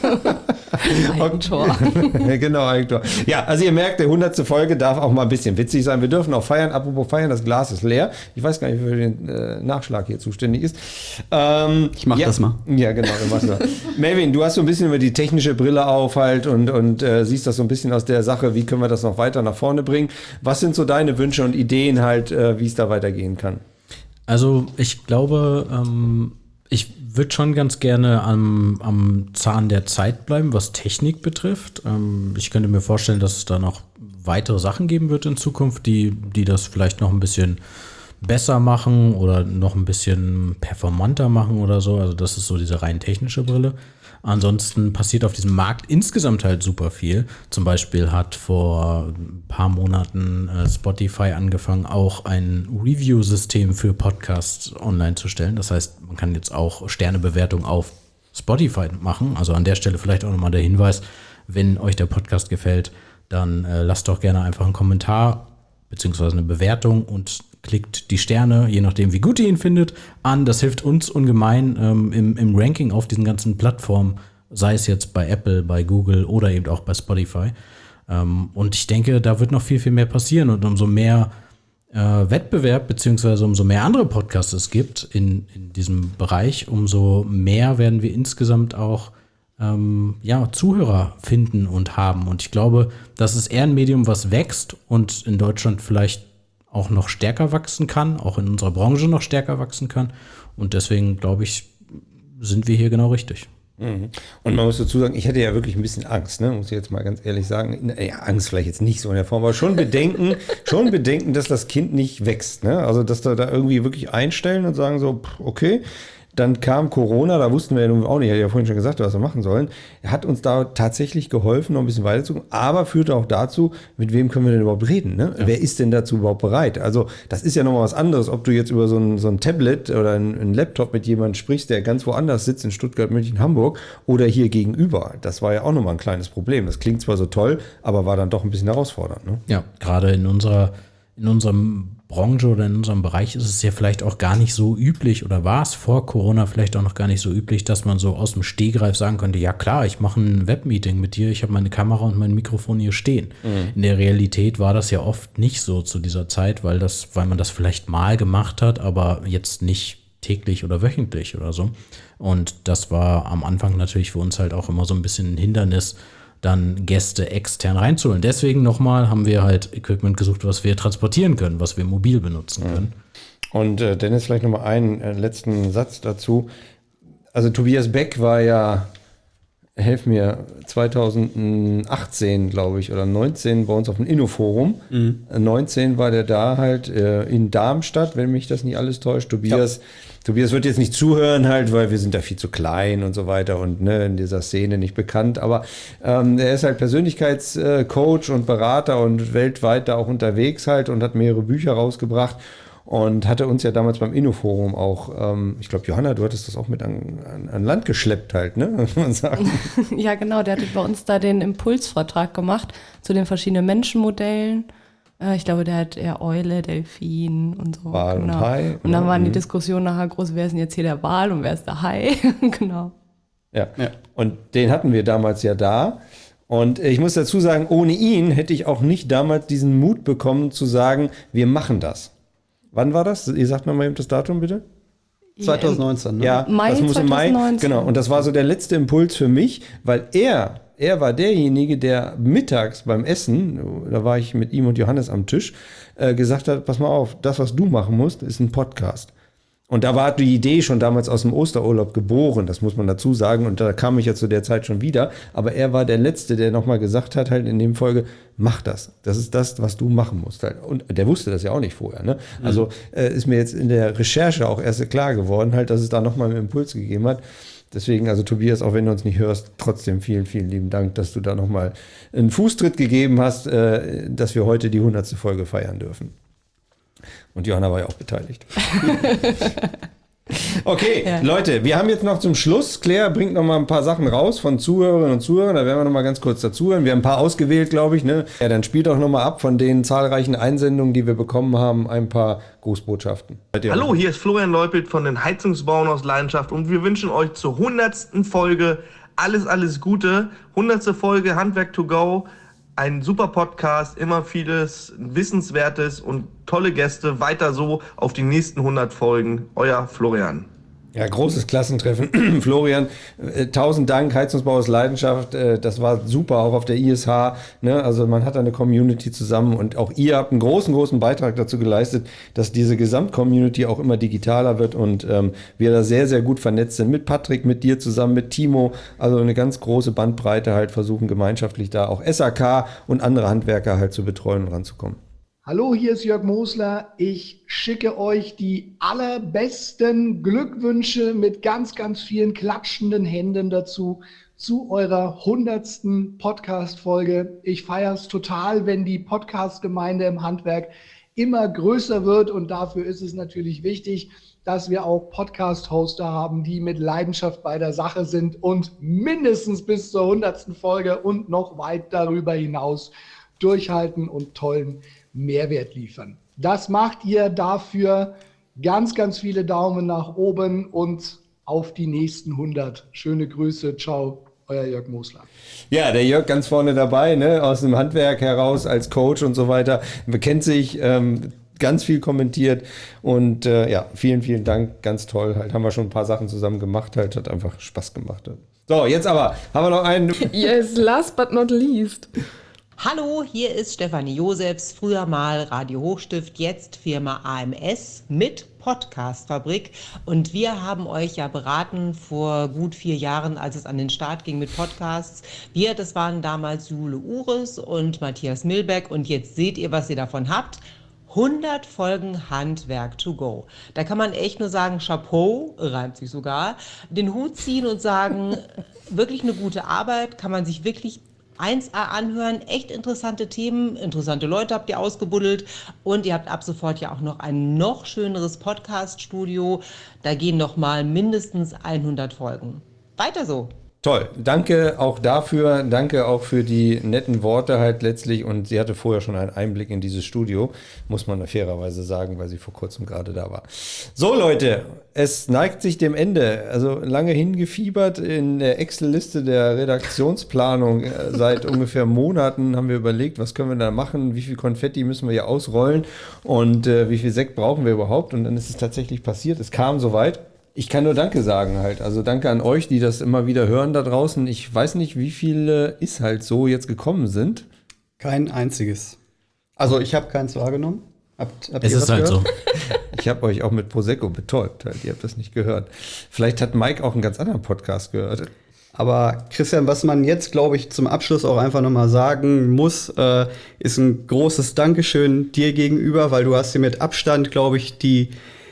Eigentor. Genau, Eigentor. Ja, also ihr merkt, die hundertste Folge darf auch mal ein bisschen witzig sein. Wir dürfen auch feiern. Apropos feiern, das Glas ist leer. Ich weiß gar nicht, wer für den äh, Nachschlag hier zuständig ist. Ähm, Ich mach ja, das mal. Ja, genau. Du machst das. Melvin, du hast so ein bisschen über die technische Brille auf halt und, und äh, siehst das so ein bisschen aus der Sache, wie können wir das noch weiter nach vorne bringen. Was sind so deine Wünsche und Ideen halt, äh, wie es da weitergehen kann? Also ich glaube, ähm, ich würde schon ganz gerne am, am Zahn der Zeit bleiben, was Technik betrifft. Ähm, ich könnte mir vorstellen, dass es da noch weitere Sachen geben wird in Zukunft, die, die das vielleicht noch ein bisschen besser machen oder noch ein bisschen performanter machen oder so. Also das ist so diese rein technische Brille. Ansonsten passiert auf diesem Markt insgesamt halt super viel. Zum Beispiel hat vor ein paar Monaten äh, Spotify angefangen, auch ein Review-System für Podcasts online zu stellen. Das heißt, man kann jetzt auch Sternebewertung auf Spotify machen. Also an der Stelle vielleicht auch nochmal der Hinweis, wenn euch der Podcast gefällt, dann äh, lasst doch gerne einfach einen Kommentar beziehungsweise eine Bewertung und klickt die Sterne, je nachdem wie gut ihr ihn findet, an. Das hilft uns ungemein ähm, im, im Ranking auf diesen ganzen Plattformen, sei es jetzt bei Apple, bei Google oder eben auch bei Spotify. Ähm, und ich denke, da wird noch viel, viel mehr passieren. Und umso mehr äh, Wettbewerb beziehungsweise umso mehr andere Podcasts es gibt in, in diesem Bereich, umso mehr werden wir insgesamt auch ähm, ja, Zuhörer finden und haben. Und ich glaube, das ist eher ein Medium, was wächst und in Deutschland vielleicht auch noch stärker wachsen kann, auch in unserer Branche noch stärker wachsen kann. Und deswegen, glaube ich, sind wir hier genau richtig. Mhm. Und man muss dazu sagen, ich hatte ja wirklich ein bisschen Angst, ne? Muss ich jetzt mal ganz ehrlich sagen. Ja, Angst vielleicht jetzt nicht so in der Form, aber schon Bedenken, schon Bedenken, dass das Kind nicht wächst. Ne? Also, dass da, da irgendwie wirklich einstellen und sagen so, okay. Dann kam Corona, da wussten wir ja nun auch nicht, ich hatte ja vorhin schon gesagt, was wir machen sollen. Er hat uns da tatsächlich geholfen, noch ein bisschen weiterzukommen, aber führte auch dazu, mit wem können wir denn überhaupt reden? Ne? Ja. Wer ist denn dazu überhaupt bereit? Also das ist ja nochmal was anderes, ob du jetzt über so ein, so ein Tablet oder ein, ein Laptop mit jemandem sprichst, der ganz woanders sitzt, in Stuttgart, München, Hamburg oder hier gegenüber. Das war ja auch nochmal ein kleines Problem. Das klingt zwar so toll, aber war dann doch ein bisschen herausfordernd. Ne? Ja, gerade in unserer, in unserem Branche oder in unserem Bereich ist es ja vielleicht auch gar nicht so üblich oder war es vor Corona vielleicht auch noch gar nicht so üblich, dass man so aus dem Stegreif sagen könnte, ja klar, ich mache ein Webmeeting mit dir, ich habe meine Kamera und mein Mikrofon hier stehen. Mhm. In der Realität war das ja oft nicht so zu dieser Zeit, weil das, weil man das vielleicht mal gemacht hat, aber jetzt nicht täglich oder wöchentlich oder so. Und das war am Anfang natürlich für uns halt auch immer so ein bisschen ein Hindernis, dann Gäste extern reinzuholen. Deswegen nochmal haben wir halt Equipment gesucht, was wir transportieren können, was wir mobil benutzen können. Und äh, Dennis, vielleicht nochmal einen äh, letzten Satz dazu. Also Tobias Beck war ja, helf mir, zweitausendachtzehn, glaube ich, oder neunzehn bei uns auf dem Innoforum. Mhm. neunzehn war der da halt äh, in Darmstadt, wenn mich das nicht alles täuscht. Tobias, ja. Tobias wird jetzt nicht zuhören halt, weil wir sind da viel zu klein und so weiter und ne, in dieser Szene nicht bekannt. Aber ähm, er ist halt Persönlichkeitscoach und Berater und weltweit da auch unterwegs halt und hat mehrere Bücher rausgebracht. Und hatte uns ja damals beim Innoforum auch, ähm, ich glaube, Johanna, du hattest das auch mit an, an, an Land geschleppt halt, ne? Muss man sagen. Ja, genau, der hatte bei uns da den Impulsvortrag gemacht zu den verschiedenen Menschenmodellen. Äh, ich glaube, der hat eher Eule, Delfin und so. Wal genau. und Hai. Und dann ja. waren die Diskussionen nachher groß, wer ist denn jetzt hier der Wal und wer ist der Hai? Genau. Ja. ja, und den hatten wir damals ja da. Und ich muss dazu sagen, ohne ihn hätte ich auch nicht damals diesen Mut bekommen zu sagen, wir machen das. Wann war das? Ihr sagt nochmal eben das Datum, bitte. zwanzig neunzehn, ne? Ja, Mai das muss im Mai. zwanzig neunzehn. Genau, und das war so der letzte Impuls für mich, weil er, er war derjenige, der mittags beim Essen, da war ich mit ihm und Johannes am Tisch, äh, gesagt hat, pass mal auf, das, was du machen musst, ist ein Podcast. Und da war die Idee schon damals aus dem Osterurlaub geboren, das muss man dazu sagen. Und da kam ich ja zu der Zeit schon wieder. Aber er war der Letzte, der nochmal gesagt hat, halt in dem Folge, mach das. Das ist das, was du machen musst. Halt. Und der wusste das ja auch nicht vorher. Ne? Mhm. Also äh, ist mir jetzt in der Recherche auch erst klar geworden, halt, dass es da nochmal einen Impuls gegeben hat. Deswegen, also Tobias, auch wenn du uns nicht hörst, trotzdem vielen, vielen lieben Dank, dass du da nochmal einen Fußtritt gegeben hast, äh, dass wir heute die hundertste Folge feiern dürfen. Und Johanna war ja auch beteiligt. Okay, ja. Leute, wir haben jetzt noch zum Schluss, Claire bringt noch mal ein paar Sachen raus von Zuhörerinnen und Zuhörern, da werden wir noch mal ganz kurz dazuhören. Wir haben ein paar ausgewählt, glaube ich. Ne? Ja, dann spielt doch noch mal ab von den zahlreichen Einsendungen, die wir bekommen haben, ein paar Grußbotschaften. Hallo, hier ist Florian Leupelt von den Heizungsbauern aus Leidenschaft und wir wünschen euch zur hundertsten Folge alles, alles Gute. hundertste Folge Handwerk to go. Ein super Podcast, immer vieles Wissenswertes und tolle Gäste. Weiter so auf die nächsten hundert Folgen. Euer Florian. Ja, großes Klassentreffen. Florian, äh, tausend Dank, Heizungsbau aus Leidenschaft. Äh, das war super, auch auf der I S H. Ne? Also man hat eine Community zusammen und auch ihr habt einen großen, großen Beitrag dazu geleistet, dass diese Gesamtcommunity auch immer digitaler wird und ähm, wir da sehr, sehr gut vernetzt sind. Mit Patrick, mit dir zusammen, mit Timo. Also eine ganz große Bandbreite halt versuchen gemeinschaftlich da auch S A K und andere Handwerker halt zu betreuen und ranzukommen. Hallo, hier ist Jörg Mosler. Ich schicke euch die allerbesten Glückwünsche mit ganz, ganz vielen klatschenden Händen dazu zu eurer hundertsten Podcast-Folge. Ich feiere es total, wenn die Podcast-Gemeinde im Handwerk immer größer wird und dafür ist es natürlich wichtig, dass wir auch Podcast-Hoster haben, die mit Leidenschaft bei der Sache sind und mindestens bis zur hundertsten Folge und noch weit darüber hinaus durchhalten und tollen Mehrwert liefern. Das macht ihr dafür. Ganz, ganz viele Daumen nach oben und auf die nächsten hundert. Schöne Grüße. Ciao, euer Jörg Mosler. Ja, der Jörg ganz vorne dabei, ne, aus dem Handwerk heraus als Coach und so weiter. Bekennt sich, ähm, ganz viel kommentiert und äh, ja, vielen, vielen Dank. Ganz toll. Halt haben wir schon ein paar Sachen zusammen gemacht. Halt hat einfach Spaß gemacht. So, jetzt aber haben wir noch einen. Yes, last but not least. Hallo, hier ist Stefanie Josefs, früher mal Radio Hochstift, jetzt Firma A M S mit Podcast-Fabrik. Und wir haben euch ja beraten vor gut vier Jahren, als es an den Start ging mit Podcasts. Wir, das waren damals Jule Ures und Matthias Milbeck. Und jetzt seht ihr, was ihr davon habt. hundert Folgen Handwerk to go. Da kann man echt nur sagen, Chapeau, reimt sich sogar, den Hut ziehen und sagen, wirklich eine gute Arbeit, kann man sich wirklich eins A anhören, echt interessante Themen, interessante Leute habt ihr ausgebuddelt und ihr habt ab sofort ja auch noch ein noch schöneres Podcast-Studio. Da gehen noch mal mindestens hundert Folgen. Weiter so. Toll, danke auch dafür, danke auch für die netten Worte halt letztlich und sie hatte vorher schon einen Einblick in dieses Studio, muss man fairerweise sagen, weil sie vor kurzem gerade da war. So Leute, es neigt sich dem Ende, also lange hingefiebert in der Excel-Liste der Redaktionsplanung, seit ungefähr Monaten haben wir überlegt, was können wir da machen, wie viel Konfetti müssen wir hier ausrollen und äh, wie viel Sekt brauchen wir überhaupt und dann ist es tatsächlich passiert, es kam soweit. Ich kann nur Danke sagen halt. Also danke an euch, die das immer wieder hören da draußen. Ich weiß nicht, wie viele ist halt so jetzt gekommen sind. Kein einziges. Also ich habe keins wahrgenommen. Habt, habt es ihr ist was halt gehört? so. Ich habe euch auch mit Prosecco betäubt halt. Ihr habt das nicht gehört. Vielleicht hat Mike auch einen ganz anderen Podcast gehört. Aber Christian, was man jetzt, glaube ich, zum Abschluss auch einfach nochmal sagen muss, äh, ist ein großes Dankeschön dir gegenüber, weil du hast dir mit Abstand, glaube ich, die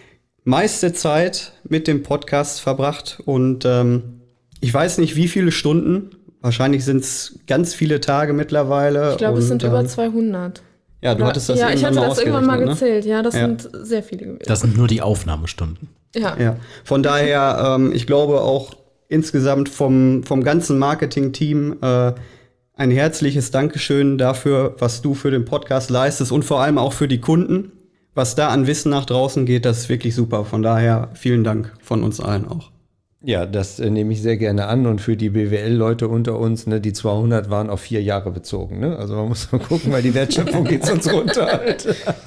meiste Zeit mit dem Podcast verbracht und ähm, ich weiß nicht, wie viele Stunden. Wahrscheinlich sind es ganz viele Tage mittlerweile. Ich glaube, es sind ähm, über zweihundert. Ja, du hattest das ja, ich hatte das irgendwann mal ne? gezählt. Ja, das ja. sind sehr viele gewesen. Das sind nur die Aufnahmestunden. Ja. ja. Von daher, ähm, ich glaube auch insgesamt vom, vom ganzen Marketing-Team äh, ein herzliches Dankeschön dafür, was du für den Podcast leistest und vor allem auch für die Kunden. Was da an Wissen nach draußen geht, das ist wirklich super. Von daher vielen Dank von uns allen auch. Ja, das äh, nehme ich sehr gerne an. Und für die B W L-Leute unter uns, ne, die zweihundert waren auf vier Jahre bezogen. Ne? Also man muss mal gucken, weil die Wertschöpfung geht sonst runter. Halt.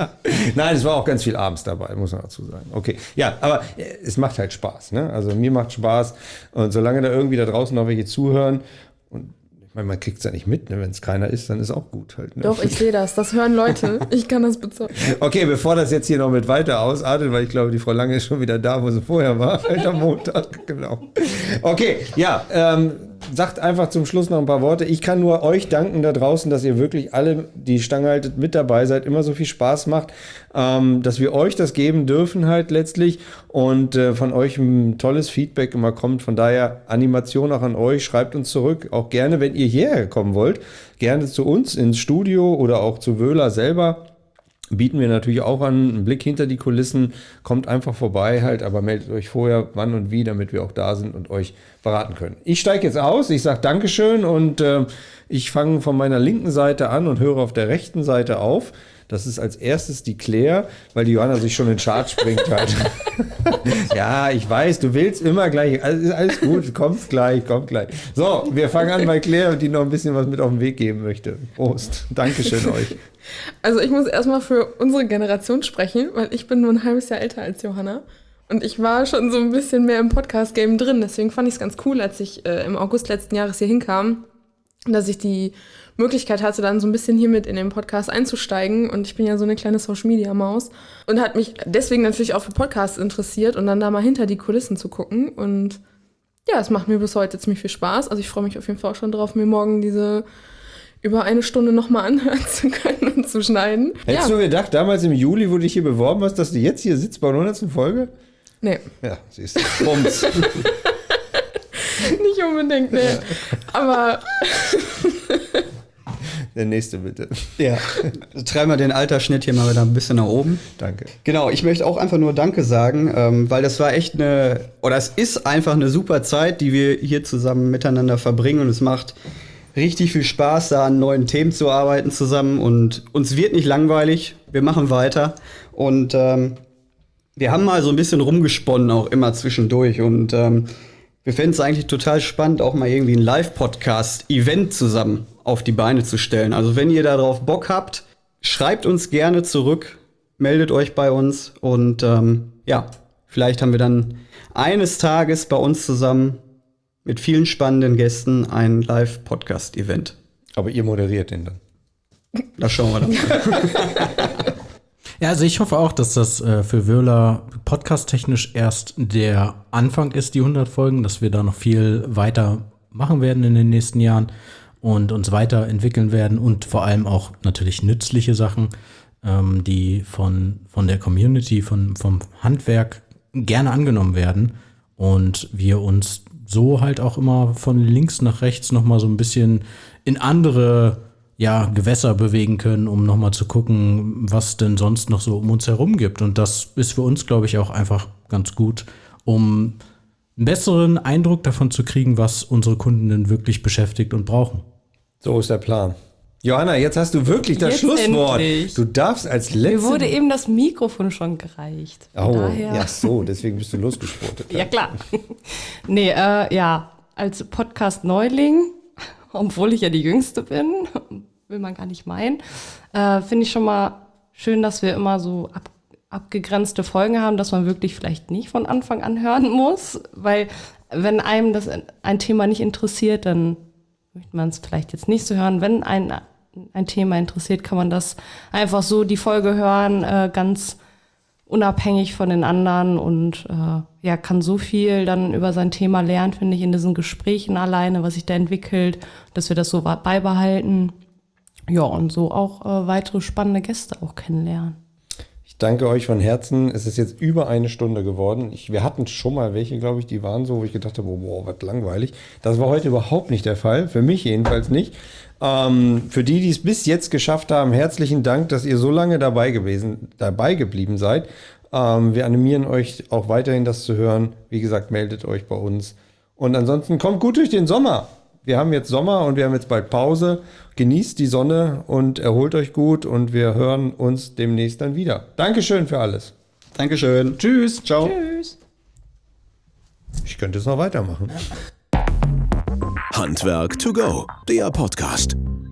Nein, es war auch ganz viel abends dabei, muss man dazu sagen. Okay, ja, aber äh, es macht halt Spaß. Ne? Also mir macht Spaß. Und solange da irgendwie da draußen noch welche zuhören und meine, man kriegt es ja nicht mit, ne? Wenn es keiner ist, dann ist auch gut halt. Ne? Doch, ich sehe das. Das hören Leute. Ich kann das bezeugen. Okay, bevor das jetzt hier noch mit weiter ausartet, weil ich glaube, die Frau Lange ist schon wieder da, wo sie vorher war, halt am Montag, genau. Okay, ja, ähm, sagt einfach zum Schluss noch ein paar Worte. Ich kann nur euch danken da draußen, dass ihr wirklich alle, die Stange haltet, mit dabei seid, immer so viel Spaß macht, ähm, dass wir euch das geben dürfen halt letztlich und äh, von euch ein tolles Feedback immer kommt. Von daher Animation auch an euch, schreibt uns zurück, auch gerne, wenn ihr hierher kommen wollt, gerne zu uns ins Studio oder auch zu Wöhler selber. Bieten wir natürlich auch an, einen Blick hinter die Kulissen, kommt einfach vorbei halt, aber meldet euch vorher, wann und wie, damit wir auch da sind und euch beraten können. Ich steige jetzt aus, ich sage Dankeschön und äh, ich fange von meiner linken Seite an und höre auf der rechten Seite auf. Das ist als erstes die Claire, weil die Johanna sich schon in Charge bringt halt. Ja, ich weiß, du willst immer gleich, alles, alles gut, kommst gleich, kommt gleich. So, wir fangen an bei Claire, die noch ein bisschen was mit auf den Weg geben möchte. Prost, Dankeschön euch. Also ich muss erstmal für unsere Generation sprechen, weil ich bin nur ein halbes Jahr älter als Johanna. Und ich war schon so ein bisschen mehr im Podcast-Game drin. Deswegen fand ich es ganz cool, als ich äh, im August letzten Jahres hier hinkam, dass ich die Möglichkeit hatte, dann so ein bisschen hier mit in den Podcast einzusteigen. Und ich bin ja so eine kleine Social-Media-Maus. Und hat mich deswegen natürlich auch für Podcasts interessiert und dann da mal hinter die Kulissen zu gucken. Und ja, es macht mir bis heute ziemlich viel Spaß. Also ich freue mich auf jeden Fall auch schon drauf, mir morgen diese über eine Stunde nochmal anhören zu können und zu schneiden. Hättest ja. du gedacht, damals im Juli, wo du dich hier beworben hast, dass du jetzt hier sitzt bei der hundertsten Folge? Nee. Ja, siehst du. Bums. Nicht unbedingt, nee. Ja. Aber der nächste bitte. Ja, treiben wir den Altersschnitt hier mal wieder ein bisschen nach oben. Danke. Genau, ich möchte auch einfach nur Danke sagen, ähm, weil das war echt eine, oder es ist einfach eine super Zeit, die wir hier zusammen miteinander verbringen und es macht richtig viel Spaß, da an neuen Themen zu arbeiten zusammen und uns wird nicht langweilig, wir machen weiter und ähm, wir haben mal so ein bisschen rumgesponnen auch immer zwischendurch und ähm, wir fänden es eigentlich total spannend, auch mal irgendwie ein Live-Podcast-Event zusammen auf die Beine zu stellen. Also wenn ihr darauf Bock habt, schreibt uns gerne zurück, meldet euch bei uns und ähm, ja, vielleicht haben wir dann eines Tages bei uns zusammen mit vielen spannenden Gästen ein Live-Podcast-Event. Aber ihr moderiert den dann? Das schauen wir dann. Ja, also ich hoffe auch, dass das äh, für Wöhler podcast-technisch erst der Anfang ist, die hundert Folgen, dass wir da noch viel weiter machen werden in den nächsten Jahren und uns weiterentwickeln werden und vor allem auch natürlich nützliche Sachen, ähm, die von, von der Community, von, vom Handwerk gerne angenommen werden und wir uns so halt auch immer von links nach rechts noch mal so ein bisschen in andere ja, Gewässer bewegen können, um noch mal zu gucken, was denn sonst noch so um uns herum gibt. Und das ist für uns, glaube ich, auch einfach ganz gut, um einen besseren Eindruck davon zu kriegen, was unsere Kunden denn wirklich beschäftigt und brauchen. So ist der Plan. Johanna, jetzt hast du wirklich das Jetzt Schlusswort. endlich. Du darfst als letzte... Mir wurde eben das Mikrofon schon gereicht. Von Oh, daher. ja so, deswegen bist du losgesprotet. Ja, klar. Nee, äh, ja, als Podcast-Neuling, obwohl ich ja die Jüngste bin, will man gar nicht meinen, äh, finde ich schon mal schön, dass wir immer so ab, abgegrenzte Folgen haben, dass man wirklich vielleicht nicht von Anfang an hören muss, weil wenn einem das ein Thema nicht interessiert, dann möchte man es vielleicht jetzt nicht so hören. Wenn ein, ein Thema interessiert, kann man das einfach so die Folge hören, äh, ganz unabhängig von den anderen und äh, ja, kann so viel dann über sein Thema lernen, finde ich, in diesen Gesprächen alleine, was sich da entwickelt, dass wir das so beibehalten. Ja, und so auch äh, weitere spannende Gäste auch kennenlernen. Ich danke euch von Herzen. Es ist jetzt über eine Stunde geworden. Ich, wir hatten schon mal welche, glaube ich, die waren so, wo ich gedacht habe, boah, was langweilig. Das war heute überhaupt nicht der Fall. Für mich jedenfalls nicht. Ähm, für die, die es bis jetzt geschafft haben, herzlichen Dank, dass ihr so lange dabei gewesen, dabei geblieben seid. Ähm, wir animieren euch auch weiterhin, das zu hören. Wie gesagt, meldet euch bei uns. Und ansonsten kommt gut durch den Sommer. Wir haben jetzt Sommer und wir haben jetzt bald Pause. Genießt die Sonne und erholt euch gut und wir hören uns demnächst dann wieder. Dankeschön für alles. Dankeschön. Tschüss. Ciao. Tschüss. Ich könnte es noch weitermachen. Handwerk to go, der Podcast.